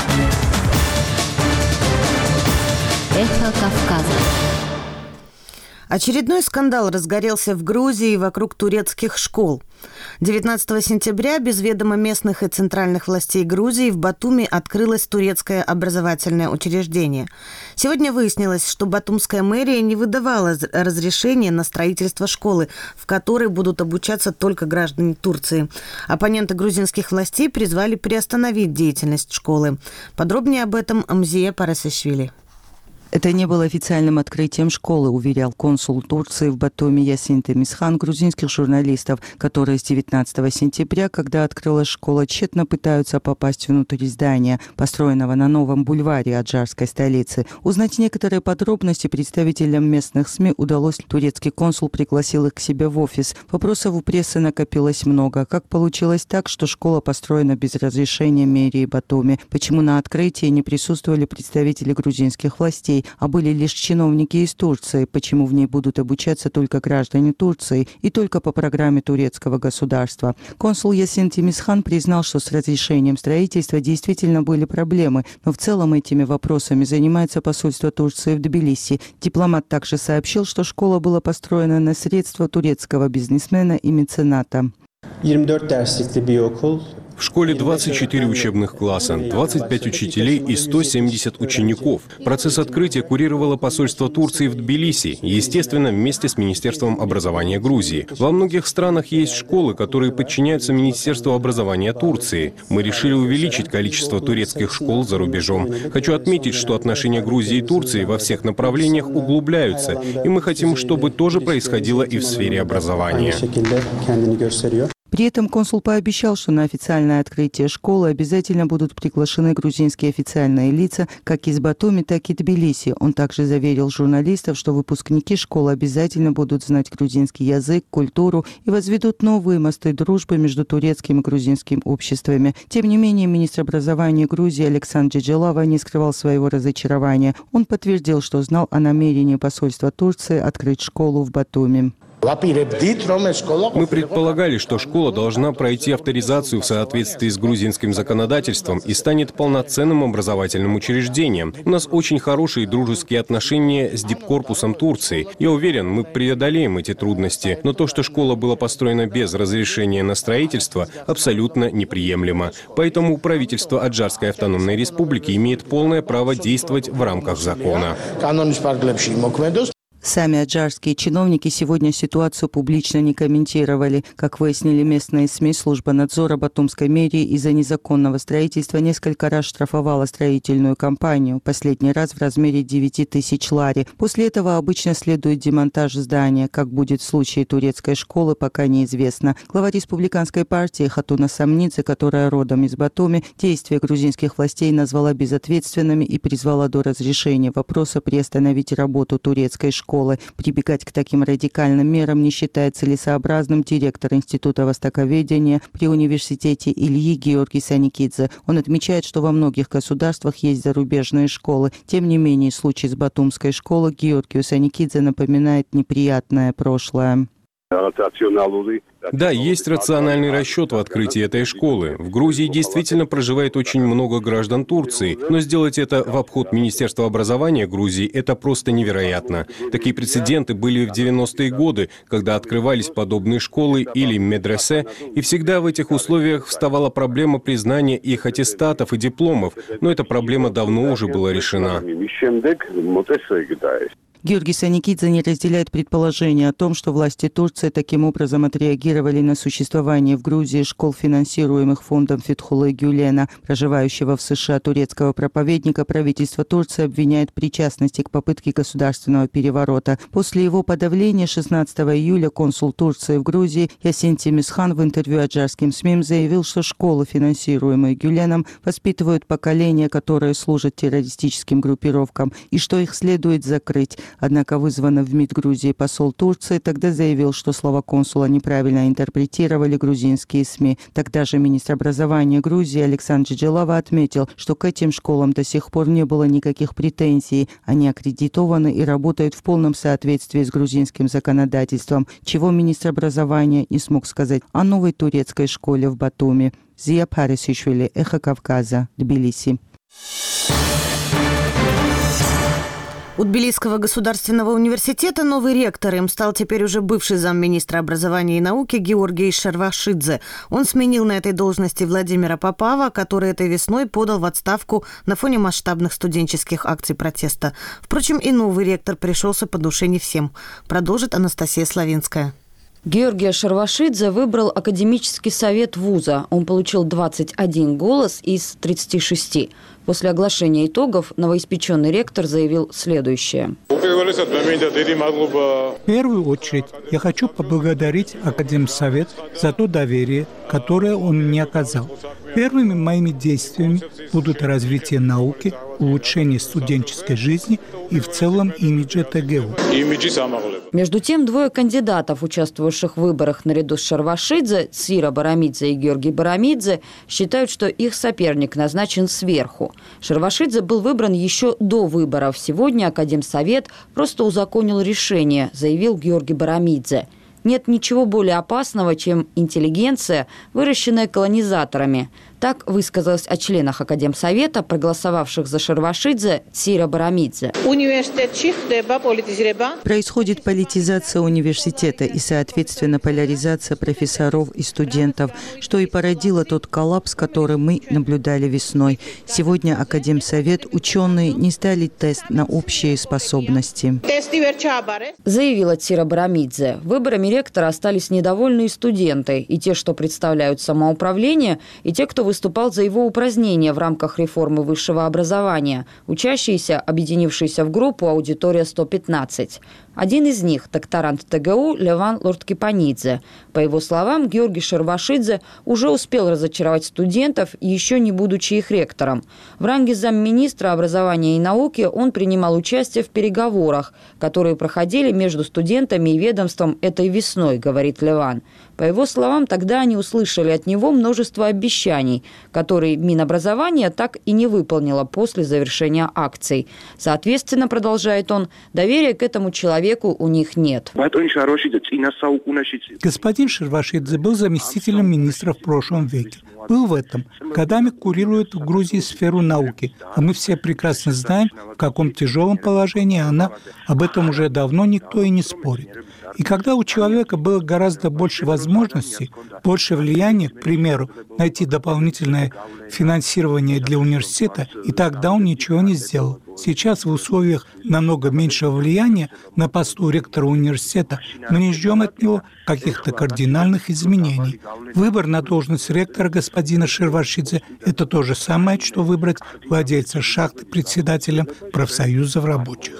Эхо Кавказа. Очередной скандал разгорелся в Грузии вокруг турецких школ. 19 сентября без ведома местных и центральных властей Грузии в Батуми открылось турецкое образовательное учреждение. Сегодня выяснилось, что батумская мэрия не выдавала разрешения на строительство школы, в которой будут обучаться только граждане Турции. Оппоненты грузинских властей призвали приостановить деятельность школы. Подробнее об этом Мзия Парасишвили. Это не было официальным открытием школы, уверял консул Турции в Батуми Ясин Темисхан грузинских журналистов, которые с 19 сентября, когда открылась школа, тщетно пытаются попасть внутрь здания, построенного на новом бульваре аджарской столицы. Узнать некоторые подробности представителям местных СМИ удалось. Турецкий консул пригласил их к себе в офис. Вопросов у прессы накопилось много. Как получилось так, что школа построена без разрешения мэрии Батуми? Почему на открытии не присутствовали представители грузинских властей, а были лишь чиновники из Турции? Почему в ней будут обучаться только граждане Турции и только по программе турецкого государства? Консул Ясин Темисхан признал, что с разрешением строительства действительно были проблемы, но в целом этими вопросами занимается посольство Турции в Тбилиси. Дипломат также сообщил, что школа была построена на средства турецкого бизнесмена и мецената. 24 derslikli bir okul. В школе 24 учебных класса, 25 учителей и 170 учеников. Процесс открытия курировало посольство Турции в Тбилиси, естественно, вместе с Министерством образования Грузии. Во многих странах есть школы, которые подчиняются Министерству образования Турции. Мы решили увеличить количество турецких школ за рубежом. Хочу отметить, что отношения Грузии и Турции во всех направлениях углубляются, и мы хотим, чтобы тоже происходило и в сфере образования. При этом консул пообещал, что на официальное открытие школы обязательно будут приглашены грузинские официальные лица как из Батуми, так и Тбилиси. Он также заверил журналистов, что выпускники школы обязательно будут знать грузинский язык, культуру и возведут новые мосты дружбы между турецким и грузинским обществами. Тем не менее, министр образования Грузии Александр Джеджелава не скрывал своего разочарования. Он подтвердил, что знал о намерении посольства Турции открыть школу в Батуми. Мы предполагали, что школа должна пройти авторизацию в соответствии с грузинским законодательством и станет полноценным образовательным учреждением. У нас очень хорошие дружеские отношения с дипкорпусом Турции. Я уверен, мы преодолеем эти трудности. Но то, что школа была построена без разрешения на строительство, абсолютно неприемлемо. Поэтому правительство Аджарской автономной республики имеет полное право действовать в рамках закона. Сами аджарские чиновники сегодня ситуацию публично не комментировали. Как выяснили местные СМИ, служба надзора Батумской мэрии из-за незаконного строительства несколько раз штрафовала строительную компанию. Последний раз в размере 9 тысяч лари. После этого обычно следует демонтаж здания. Как будет в случае турецкой школы, пока неизвестно. Глава республиканской партии Хатуна Самнидзе, которая родом из Батуми, действия грузинских властей назвала безответственными и призвала до разрешения вопроса приостановить работу турецкой школы. Прибегать к таким радикальным мерам не считает целесообразным директор Института востоковедения при университете Ильи Георгий Саникидзе. Он отмечает, что во многих государствах есть зарубежные школы. Тем не менее, случай с батумской школой Георгию Саникидзе напоминает неприятное прошлое. Да, есть рациональный расчет в открытии этой школы. В Грузии действительно проживает очень много граждан Турции, но сделать это в обход Министерства образования Грузии – это просто невероятно. Такие прецеденты были в 90-е годы, когда открывались подобные школы или медресе, и всегда в этих условиях вставала проблема признания их аттестатов и дипломов, но эта проблема давно уже была решена. Георгий Саникидзе не разделяет предположение о том, что власти Турции таким образом отреагировали на существование в Грузии школ, финансируемых фондом Фетхуллы Гюлена. Проживающего в США турецкого проповедника правительство Турции обвиняет в причастности к попытке государственного переворота. После его подавления 16 июля консул Турции в Грузии Ясин Темисхан в интервью аджарским СМИ заявил, что школы, финансируемые Гюленом, воспитывают поколения, которые служат террористическим группировкам, и что их следует закрыть. Однако вызванный в МИД Грузии посол Турции тогда заявил, что слова консула неправильно интерпретировали грузинские СМИ. Тогда же министр образования Грузии Александр Джеджелава отметил, что к этим школам до сих пор не было никаких претензий. Они аккредитованы и работают в полном соответствии с грузинским законодательством, чего министр образования не смог сказать о новой турецкой школе в Батуми. Зия Парисишвили, Эхо Кавказа, Тбилиси. У Тбилисского государственного университета новый ректор. Им стал теперь уже бывший замминистра образования и науки Георгий Шарвашидзе. Он сменил на этой должности Владимира Попова, который этой весной подал в отставку на фоне масштабных студенческих акций протеста. Впрочем, и новый ректор пришелся по душе не всем. Продолжит Анастасия Славинская. Георгия Шарвашидзе выбрал академический совет вуза. Он получил 21 голос из 36. После оглашения итогов новоиспеченный ректор заявил следующее. В первую очередь я хочу поблагодарить Академсовет за то доверие, которое он мне оказал. Первыми моими действиями будут развитие науки, улучшение студенческой жизни и в целом имиджа ТГУ. Между тем, двое кандидатов, участвовавших в выборах наряду с Шарвашидзе, Сира Барамидзе и Георгий Барамидзе, считают, что их соперник назначен сверху. Шарвашидзе был выбран еще до выборов. Сегодня Академсовет просто узаконил решение, заявил Георгий Барамидзе. Нет ничего более опасного, чем интеллигенция, выращенная колонизаторами. Так высказалась о членах Академсовета, проголосовавших за Шервашидзе, Цира Барамидзе. Происходит политизация университета и, соответственно, поляризация профессоров и студентов, что и породило тот коллапс, который мы наблюдали весной. Сегодня Академсовет, ученые не сдали тест на общие способности. Заявила Цира Барамидзе. Выборами ректора остались недовольные студенты, и те, что представляют самоуправление, и те, кто выступал за его упразднение в рамках реформы высшего образования, учащиеся, объединившиеся в группу «Аудитория 115». Один из них – докторант ТГУ Леван Лордкипанидзе. По его словам, Георгий Шервашидзе уже успел разочаровать студентов, еще не будучи их ректором. В ранге замминистра образования и науки он принимал участие в переговорах, которые проходили между студентами и ведомством этой весной, говорит Леван. По его словам, тогда они услышали от него множество обещаний, которые Минобразование так и не выполнило после завершения акций. Соответственно, продолжает он, доверия к этому человеку у них нет. Господин Шервашидзе был заместителем министра в прошлом веке. Был в этом. Годами курирует в Грузии сферу науки. А мы все прекрасно знаем, в каком тяжелом положении она. Об этом уже давно никто и не спорит. И когда у человека было гораздо больше возможностей, больше влияния, к примеру, найти дополнительное финансирование для университета, и тогда он ничего не сделал. Сейчас в условиях намного меньшего влияния на посту ректора университета мы не ждем от него каких-то кардинальных изменений. Выбор на должность ректора господина Шервашидзе – это то же самое, что выбрать владельца шахты председателем профсоюзов рабочих.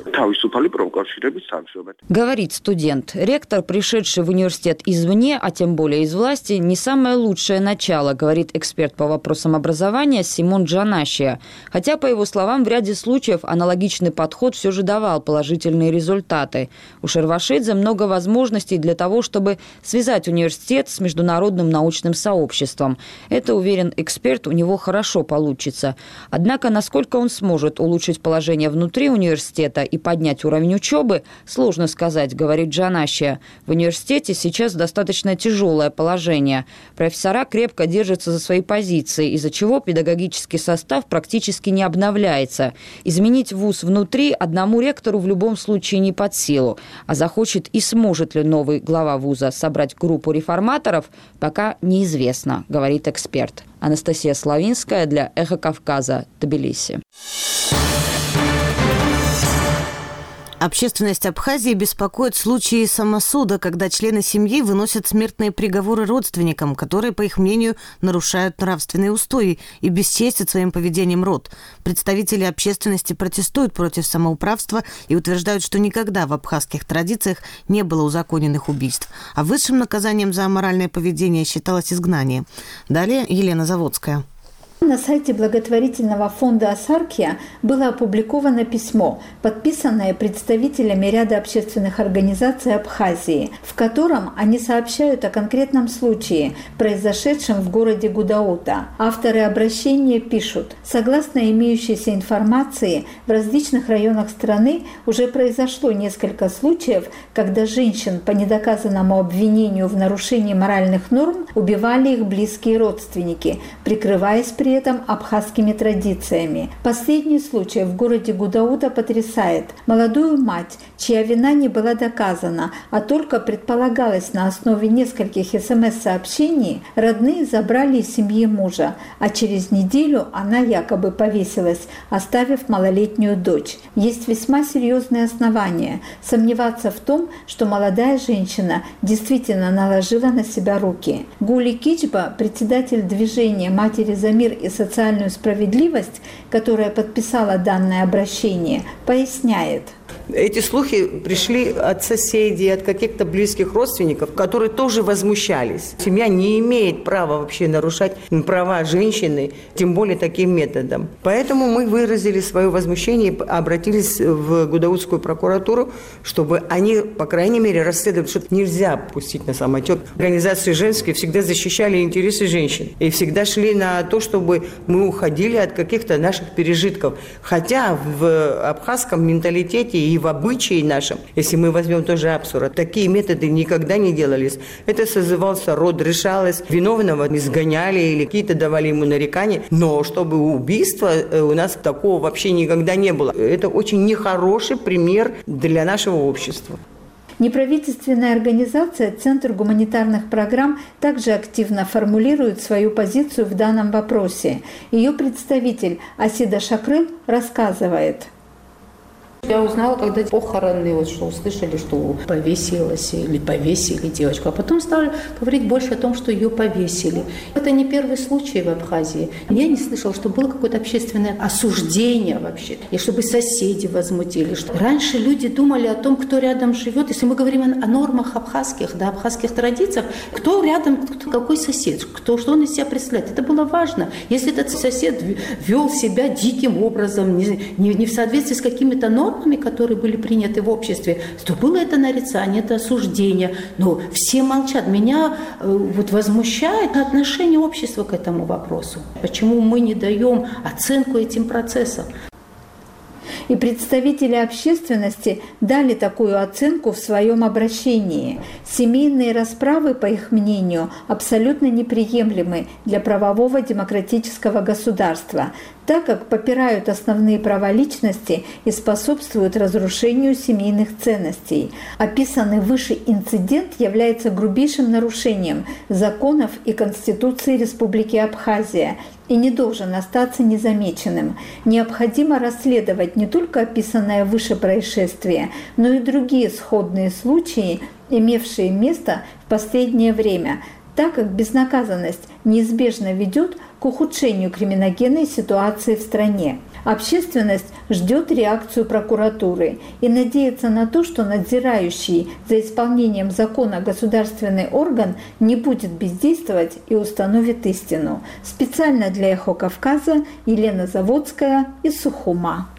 Говорит студент. Ректор, пришедший в университет извне, а тем более из власти, не самое лучшее начало, говорит эксперт по вопросам образования Симон Джанашия. Хотя, по его словам, в ряде случаев аналогичный подход все же давал положительные результаты. У Шервашидзе много возможностей для того, чтобы связать университет с международным научным сообществом. Это, уверен эксперт, у него хорошо получится. Однако, насколько он сможет улучшить положение внутри университета и поднять уровень учебы, сложно сказать, говорит Джанашия. В университете сейчас достаточно тяжелое положение. Профессора крепко держатся за свои позиции, из-за чего педагогический состав практически не обновляется. Изменить вуз внутри одному ректору в любом случае не под силу. А захочет и сможет ли новый глава вуза собрать группу реформаторов, пока неизвестно, говорит эксперт. Анастасия Славинская для «Эхо Кавказа», Тбилиси. Общественность Абхазии беспокоит случаи самосуда, когда члены семьи выносят смертные приговоры родственникам, которые, по их мнению, нарушают нравственные устои и бесчестят своим поведением род. Представители общественности протестуют против самоуправства и утверждают, что никогда в абхазских традициях не было узаконенных убийств, а высшим наказанием за аморальное поведение считалось изгнание. Далее Елена Заводская. На сайте благотворительного фонда «Асаркия» было опубликовано письмо, подписанное представителями ряда общественных организаций Абхазии, в котором они сообщают о конкретном случае, произошедшем в городе Гудаута. Авторы обращения пишут: согласно имеющейся информации, в различных районах страны уже произошло несколько случаев, когда женщин по недоказанному обвинению в нарушении моральных норм убивали их близкие родственники, прикрываясь при этом абхазскими традициями. Последний случай в городе Гудаута потрясает. Молодую мать, чья вина не была доказана, а только предполагалась на основе нескольких СМС-сообщений, родные забрали из семьи мужа, а через неделю она якобы повесилась, оставив малолетнюю дочь. Есть весьма серьезные основания сомневаться в том, что молодая женщина действительно наложила на себя руки. Гули Кичба, председатель движения «Матери за мир и социальную справедливость», которая подписала данное обращение, поясняет. Эти слухи пришли от соседей, от каких-то близких родственников, которые тоже возмущались. Семья не имеет права вообще нарушать права женщины, тем более таким методом. Поэтому мы выразили свое возмущение и обратились в Гудаутскую прокуратуру, чтобы они, по крайней мере, расследовали, что нельзя пустить на самотек. Организации женские всегда защищали интересы женщин и всегда шли на то, чтобы мы уходили от каких-то наших пережитков. Хотя в абхазском менталитете и и в обычае нашем, если мы возьмем тоже Апсура, такие методы никогда не делались. Это созывался род, решалось, виновного изгоняли или какие-то давали ему нарекания, но чтобы убийства у нас такого вообще никогда не было. Это очень нехороший пример для нашего общества. Неправительственная организация «Центр гуманитарных программ» также активно формулирует свою позицию в данном вопросе. Ее представитель Асида Шакрыл рассказывает. Я узнала, когда похороны, вот, что услышали, что повесилась или повесили девочку. А потом стали говорить больше о том, что ее повесили. Это не первый случай в Абхазии. Я не слышала, что было какое-то общественное осуждение вообще. И чтобы соседи возмутились. Раньше люди думали о том, кто рядом живет. Если мы говорим о нормах абхазских, да, абхазских традициях, кто рядом, какой сосед, что он из себя представляет. Это было важно. Если этот сосед вел себя диким образом, не в соответствии с какими-то нормами, которые были приняты в обществе, то было это нарицание, это осуждение. Но все молчат. Меня вот возмущает отношение общества к этому вопросу. Почему мы не даем оценку этим процессам? И представители общественности дали такую оценку в своем обращении. Семейные расправы, по их мнению, абсолютно неприемлемы для правового демократического государства, так как попирают основные права личности и способствуют разрушению семейных ценностей. Описанный выше инцидент является грубейшим нарушением законов и Конституции Республики Абхазия и не должен остаться незамеченным. Необходимо расследовать не только описанное выше происшествие, но и другие сходные случаи, имевшие место в последнее время, так как безнаказанность неизбежно ведет к ухудшению криминогенной ситуации в стране. Общественность ждет реакцию прокуратуры и надеется на то, что надзирающий за исполнением закона государственный орган не будет бездействовать и установит истину. Специально для «Эхо Кавказа» Елена Заводская из Сухума.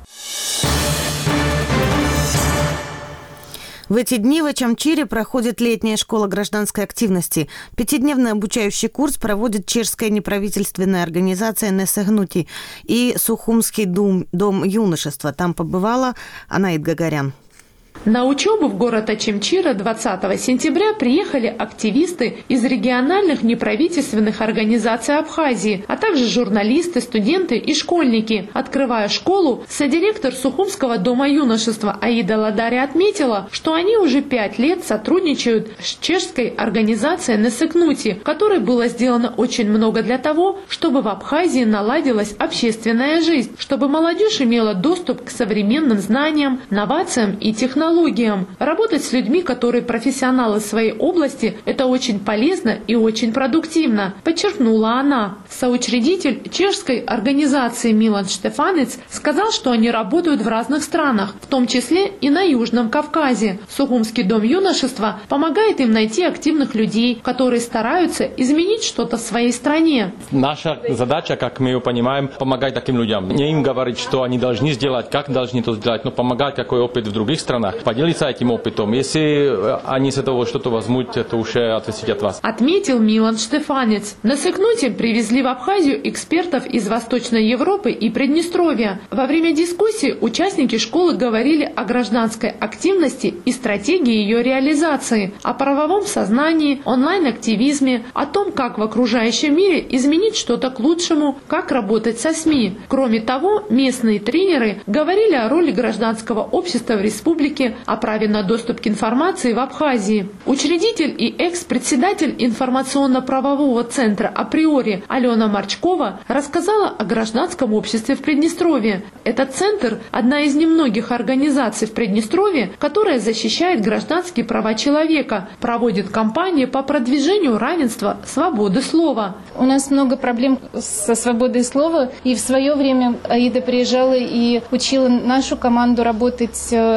В эти дни в Ачамчире проходит летняя школа гражданской активности. 5-дневный обучающий курс проводит чешская неправительственная организация «Несегнути» и Сухумский дом юношества. Там побывала Анаит Гагарян. На учебу в город Ачамчира 20 сентября приехали активисты из региональных неправительственных организаций Абхазии, а также журналисты, студенты и школьники. Открывая школу, содиректор Сухумского дома юношества Аида Ладари отметила, что они уже 5 лет сотрудничают с чешской организацией «Несегнути», в которой было сделано очень много для того, чтобы в Абхазии наладилась общественная жизнь, чтобы молодежь имела доступ к современным знаниям, новациям и технологиям. Работать с людьми, которые профессионалы в своей области, это очень полезно и очень продуктивно, подчеркнула она. Соучредитель чешской организации Милан Штефанец сказал, что они работают в разных странах, в том числе и на Южном Кавказе. Сухумский дом юношества помогает им найти активных людей, которые стараются изменить что-то в своей стране. Наша задача, как мы ее понимаем, помогать таким людям. Не им говорить, что они должны сделать, как должны это сделать, но помогать, какой опыт в других странах, поделиться этим опытом. Если они с этого что-то возьмут, это уже отвисит от вас. Отметил Милан Штефанец. На Секнуте привезли в Абхазию экспертов из Восточной Европы и Приднестровья. Во время дискуссии участники школы говорили о гражданской активности и стратегии ее реализации, о правовом сознании, онлайн-активизме, о том, как в окружающем мире изменить что-то к лучшему, как работать со СМИ. Кроме того, местные тренеры говорили о роли гражданского общества в республике, о праве на доступ к информации в Абхазии. Учредитель и экс-председатель информационно-правового центра «Априори» Алена Марчкова рассказала о гражданском обществе в Приднестровье. Этот центр – одна из немногих организаций в Приднестровье, которая защищает гражданские права человека, проводит кампании по продвижению равенства, свободы слова. У нас много проблем со свободой слова, и в свое время Аида приезжала и учила нашу команду работать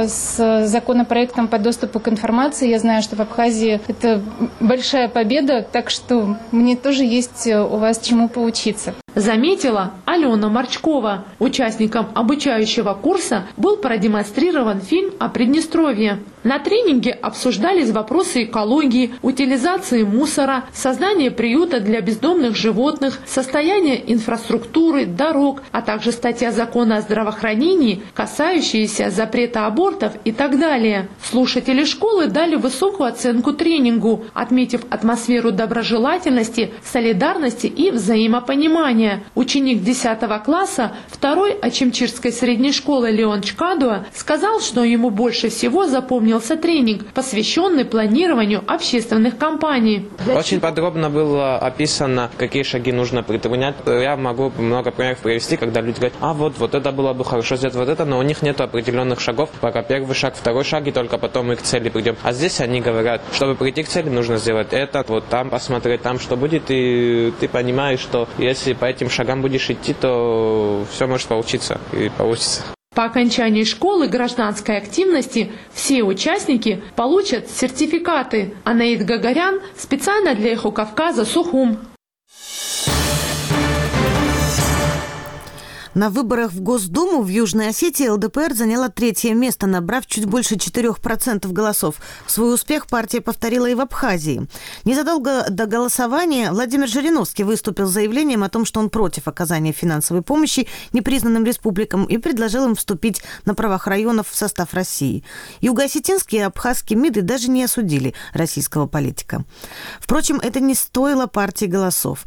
с законопроектом по доступу к информации. Я знаю, что в Абхазии это большая победа, так что мне тоже есть у вас чему поучиться. Заметила Алена Марчкова. Участникам обучающего курса был продемонстрирован фильм о Приднестровье. На тренинге обсуждались вопросы экологии, утилизации мусора, создания приюта для бездомных животных, состояние инфраструктуры, дорог, а также статья закона о здравоохранении, касающаяся запрета абортов и так далее. Слушатели школы дали высокую оценку тренингу, отметив атмосферу доброжелательности, солидарности и взаимопонимания. Ученик 10 класса 2-й Ачимчирской средней школы Леон Чкадуа сказал, что ему больше всего запомнился тренинг, посвященный планированию общественных кампаний. Очень подробно было описано, какие шаги нужно предпринять. Я могу много примеров привести, когда люди говорят, вот это было бы хорошо сделать, вот это, но у них нет определенных шагов. Пока первый шаг, второй шаг, и только потом мы к цели придем. А здесь они говорят, чтобы прийти к цели, нужно сделать это, вот там посмотреть, там что будет, и ты понимаешь, что если по этим шагам будешь идти, то все может получиться, и получится. По окончании школы гражданской активности все участники получат сертификаты. Анаид Гагарян специально для «Эхо Кавказа», Сухум. На выборах в Госдуму в Южной Осетии ЛДПР заняла 3-е место, набрав чуть больше 4% голосов. Свой успех партия повторила и в Абхазии. Незадолго до голосования Владимир Жириновский выступил с заявлением о том, что он против оказания финансовой помощи непризнанным республикам и предложил им вступить на правах районов в состав России. Юго-осетинские и абхазские МИДы даже не осудили российского политика. Впрочем, это не стоило партии голосов.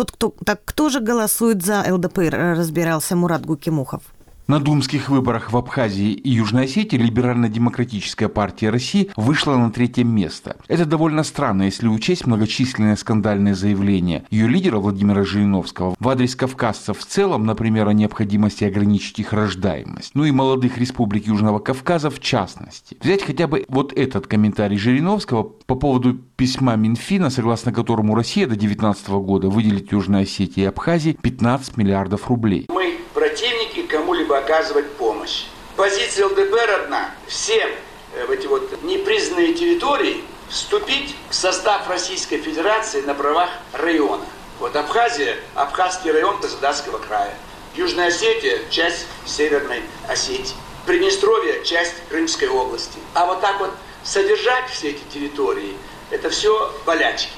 Кто же голосует за ЛДПР, разбирался Мурат Гукимухов. На думских выборах в Абхазии и Южной Осетии Либерально-демократическая партия России вышла на 3-е место. Это довольно странно, если учесть многочисленные скандальные заявления ее лидера Владимира Жириновского в адрес кавказцев в целом, например, о необходимости ограничить их рождаемость, и молодых республик Южного Кавказа в частности. Взять хотя бы вот этот комментарий Жириновского по поводу письма Минфина, согласно которому Россия до 2019 года выделит Южной Осетии и Абхазии 15 миллиардов рублей. Мы противники кому-либо оказывать помощь. Позиция ЛДПР одна. Всем в эти непризнанные территории вступить в состав Российской Федерации на правах района. Абхазия, Абхазский район Краснодарского края. Южная Осетия, часть Северной Осетии. Приднестровье, часть Крымской области. А содержать все эти территории, это все болячки.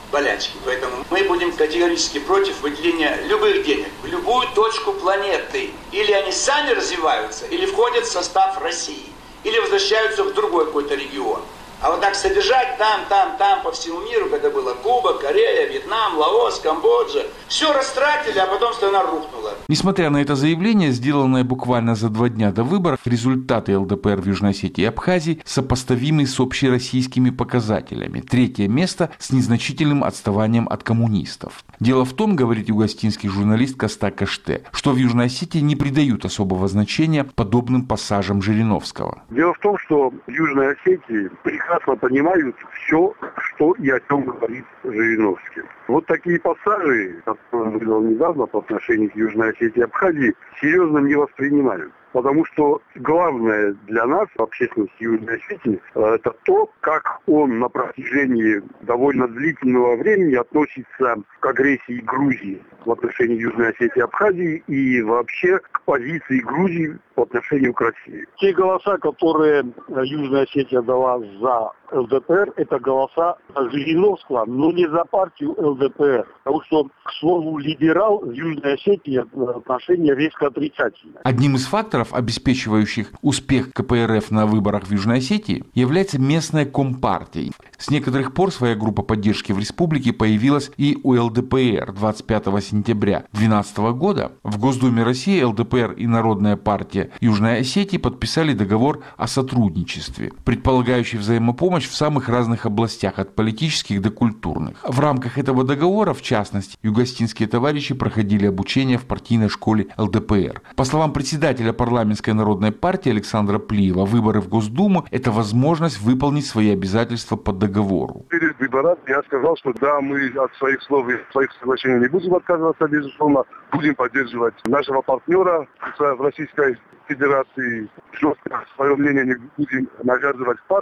Поэтому мы будем категорически против выделения любых денег в любую точку планеты. Или они сами развиваются, или входят в состав России, или возвращаются в другой какой-то регион. А содержать там по всему миру, когда было Куба, Корея, Вьетнам, Лаос, Камбоджа, все растратили, а потом страна рухнула. Несмотря на это заявление, сделанное буквально за 2 дня до выборов, результаты ЛДПР в Южной Осетии и Абхазии сопоставимы с общероссийскими показателями. 3-е место с незначительным отставанием от коммунистов. Дело в том, говорит югостинский журналист Коста Каште, что в Южной Осетии не придают особого значения подобным пассажам Жириновского. Дело в том, что в Южной Осетии прекрасно понимают все, что и о чем говорит Жириновский. Такие пассажи, которые он выдал недавно по отношению к Южной Осетии и Абхазии, серьезно не воспринимают. Потому что главное для нас, общественности Южной Осетии, это то, как он на протяжении довольно длительного времени относится к агрессии Грузии в отношении Южной Осетии и Абхазии и вообще к позиции Грузии по отношению к России. Те голоса, которые Южная Осетия дала за ЛДПР, это голоса Жириновского, но не за партию ЛДПР. Потому что, к слову, либерал в Южной Осетии отношение резко отрицательное. Одним из факторов, обеспечивающих успех КПРФ на выборах в Южной Осетии, является местная компартия. С некоторых пор своя группа поддержки в республике появилась и у ЛДПР 25 сентября 2012 года. В Госдуме России ЛДПР и Народная партия Южной Осетии подписали договор о сотрудничестве, предполагающий взаимопомощь в самых разных областях, от политических до культурных. В рамках этого договора, в частности, югостинские товарищи проходили обучение в партийной школе ЛДПР. По словам председателя парламентской народной партии Александра Плиева, выборы в Госдуму – это возможность выполнить свои обязательства по договору. Перед выборами я сказал, что да, мы от своих слов и своих соглашений не будем отказываться, безусловно, будем поддерживать нашего партнера в Российской Федерации. Жестко свое мнение не будем навязывать партии.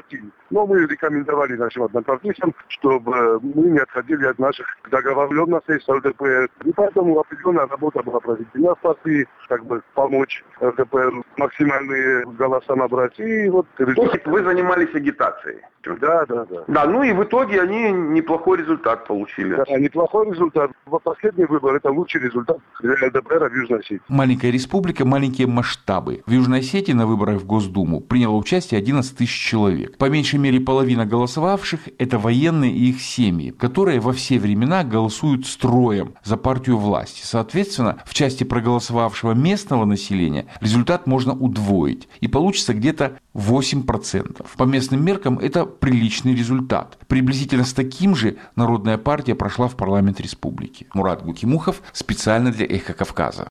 Но мы рекомендовали нашим однопартийцам, чтобы мы не отходили от наших договоренностей с ЛДПР. И поэтому определенная работа была проведена в партии, как бы помочь ЛДПР максимальные голоса набрать. И вот вы занимались агитацией? Да. Да, ну и в итоге они неплохой результат получили. Да, неплохой результат. Последний выбор – это лучший результат для ЛДПР в Южной Осетии. Маленькая республика, маленькие масштабы. В Южной Осетии на выборах в Госдуму приняло участие 11 тысяч человек. По меньшей мере половина голосовавших – это военные и их семьи, которые во все времена голосуют строем за партию власти. Соответственно, в части проголосовавшего местного населения результат можно удвоить. И получится где-то 8%. По местным меркам это приличный результат. Приблизительно с таким же Народная партия прошла в парламент республики. Мурат Гукимухов специально для «Эхо Кавказа».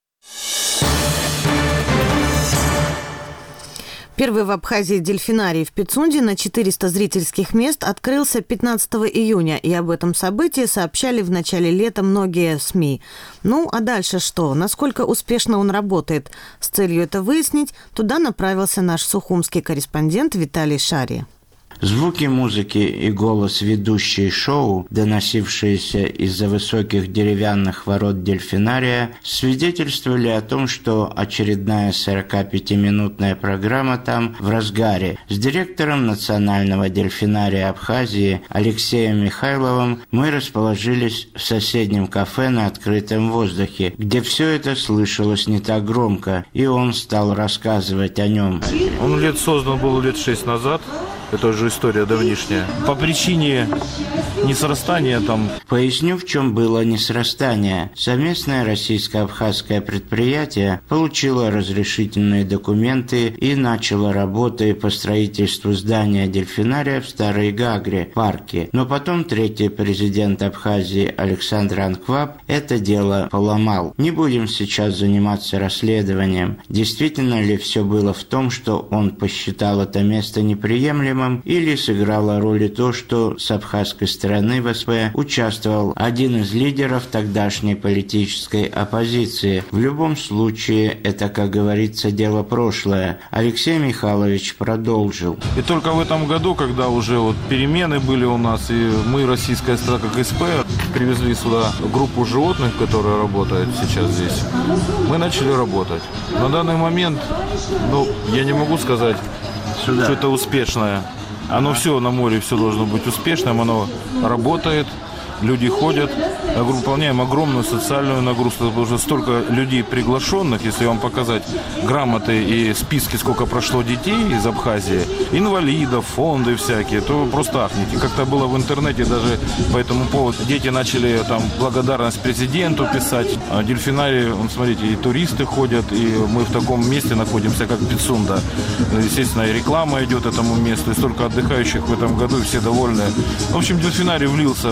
Первый в Абхазии дельфинарий в Пицунде на 400 зрительских мест открылся 15 июня, и об этом событии сообщали в начале лета многие СМИ. Ну, а дальше что? Насколько успешно он работает? С целью это выяснить, туда направился наш сухумский корреспондент Виталий Шари. Звуки музыки и голос ведущей шоу, доносившиеся из-за высоких деревянных ворот дельфинария, свидетельствовали о том, что очередная 45-минутная программа там в разгаре. С директором Национального дельфинария Абхазии Алексеем Михайловым мы расположились в соседнем кафе на открытом воздухе, где все это слышалось не так громко, и он стал рассказывать о нем. Он создан был лет 6 назад. Это уже история давнишняя. По причине несрастания там. Поясню, в чем было несрастание. Совместное российско-абхазское предприятие получило разрешительные документы и начало работы по строительству здания дельфинария в Старой Гагре, парке. Но потом третий президент Абхазии Александр Анкваб это дело поломал. Не будем сейчас заниматься расследованием. Действительно ли все было в том, что он посчитал это место неприемлемым, или сыграло роль и то, что с абхазской стороны в СП участвовал один из лидеров тогдашней политической оппозиции. В любом случае, это, как говорится, дело прошлое. Алексей Михайлович продолжил. И только в этом году, когда уже перемены были у нас, и мы, российская страна, как СП, привезли сюда группу животных, которые работают сейчас здесь, мы начали работать. На данный момент, я не могу сказать, что это успешное. Оно все на море, все должно быть успешным, оно работает, люди ходят, выполняем огромную социальную нагрузку, потому что столько людей приглашенных, если вам показать грамоты и списки, сколько прошло детей из Абхазии, инвалидов, фонды всякие, то вы просто ахнете. Как-то было в интернете даже по этому поводу, дети начали благодарность президенту писать, а дельфинарий, смотрите, и туристы ходят, и мы в таком месте находимся, как Пицунда. Естественно, и реклама идет этому месту, и столько отдыхающих в этом году, и все довольны. В общем, дельфинарий влился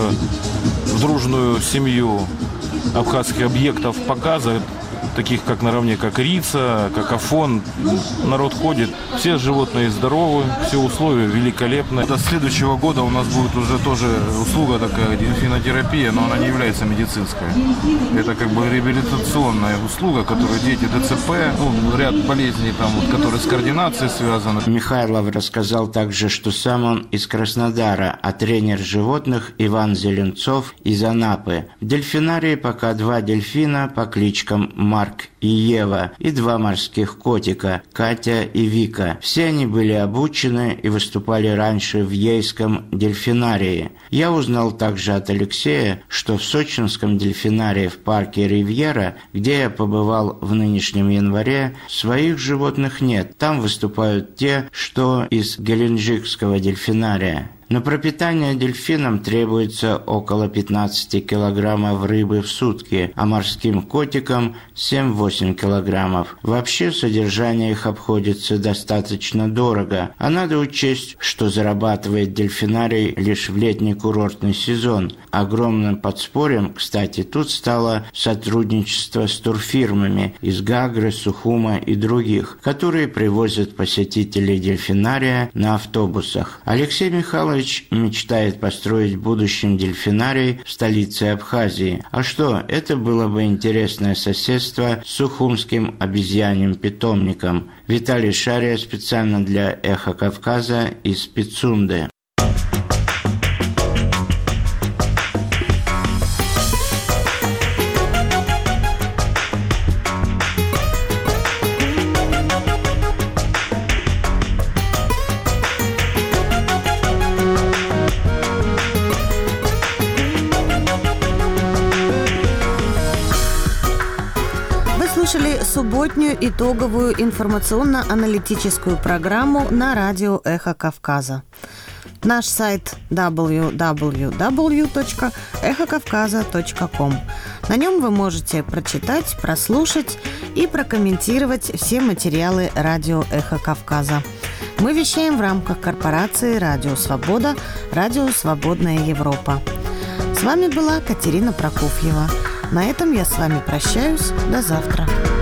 в дружную семью абхазских объектов показа, таких как наравне, как Рица, как Афон. Народ ходит, все животные здоровы, все условия великолепны. До следующего года у нас будет уже тоже услуга такая, дельфинотерапия, но она не является медицинской. Это как бы реабилитационная услуга, которую дети ДЦП, ряд болезней которые с координацией связаны. Михайлов рассказал также, что сам он из Краснодара, а тренер животных Иван Зеленцов из Анапы. В дельфинарии пока 2 дельфина по кличкам Марк и Ева, и 2 морских котика, Катя и Вика. Все они были обучены и выступали раньше в Ейском дельфинарии. Я узнал также от Алексея, что в Сочинском дельфинарии в парке Ривьера, где я побывал в нынешнем январе, своих животных нет. Там выступают те, что из Геленджикского дельфинария. На пропитание дельфинам требуется около 15 килограммов рыбы в сутки, а морским котикам 7-8 килограммов. Вообще содержание их обходится достаточно дорого, а надо учесть, что зарабатывает дельфинарий лишь в летний курортный сезон. Огромным подспорьем, кстати, тут стало сотрудничество с турфирмами из Гагры, Сухума и других, которые привозят посетителей дельфинария на автобусах. Алексей Михайлович мечтает построить в будущем дельфинарий в столице Абхазии. А что, это было бы интересное соседство с Сухумским обезьяньим питомником. Виталий Шария специально для «Эхо Кавказа» из Пицунды. слушали субботнюю итоговую информационно-аналитическую программу на радио «Эхо Кавказа». Наш сайт www.эхокавказа.ком. На нем вы можете прочитать, прослушать и прокомментировать все материалы радио «Эхо Кавказа». Мы вещаем в рамках корпорации «Радио Свобода», «Радио Свободная Европа». С вами была Катерина Прокофьева. На этом я с вами прощаюсь. До завтра.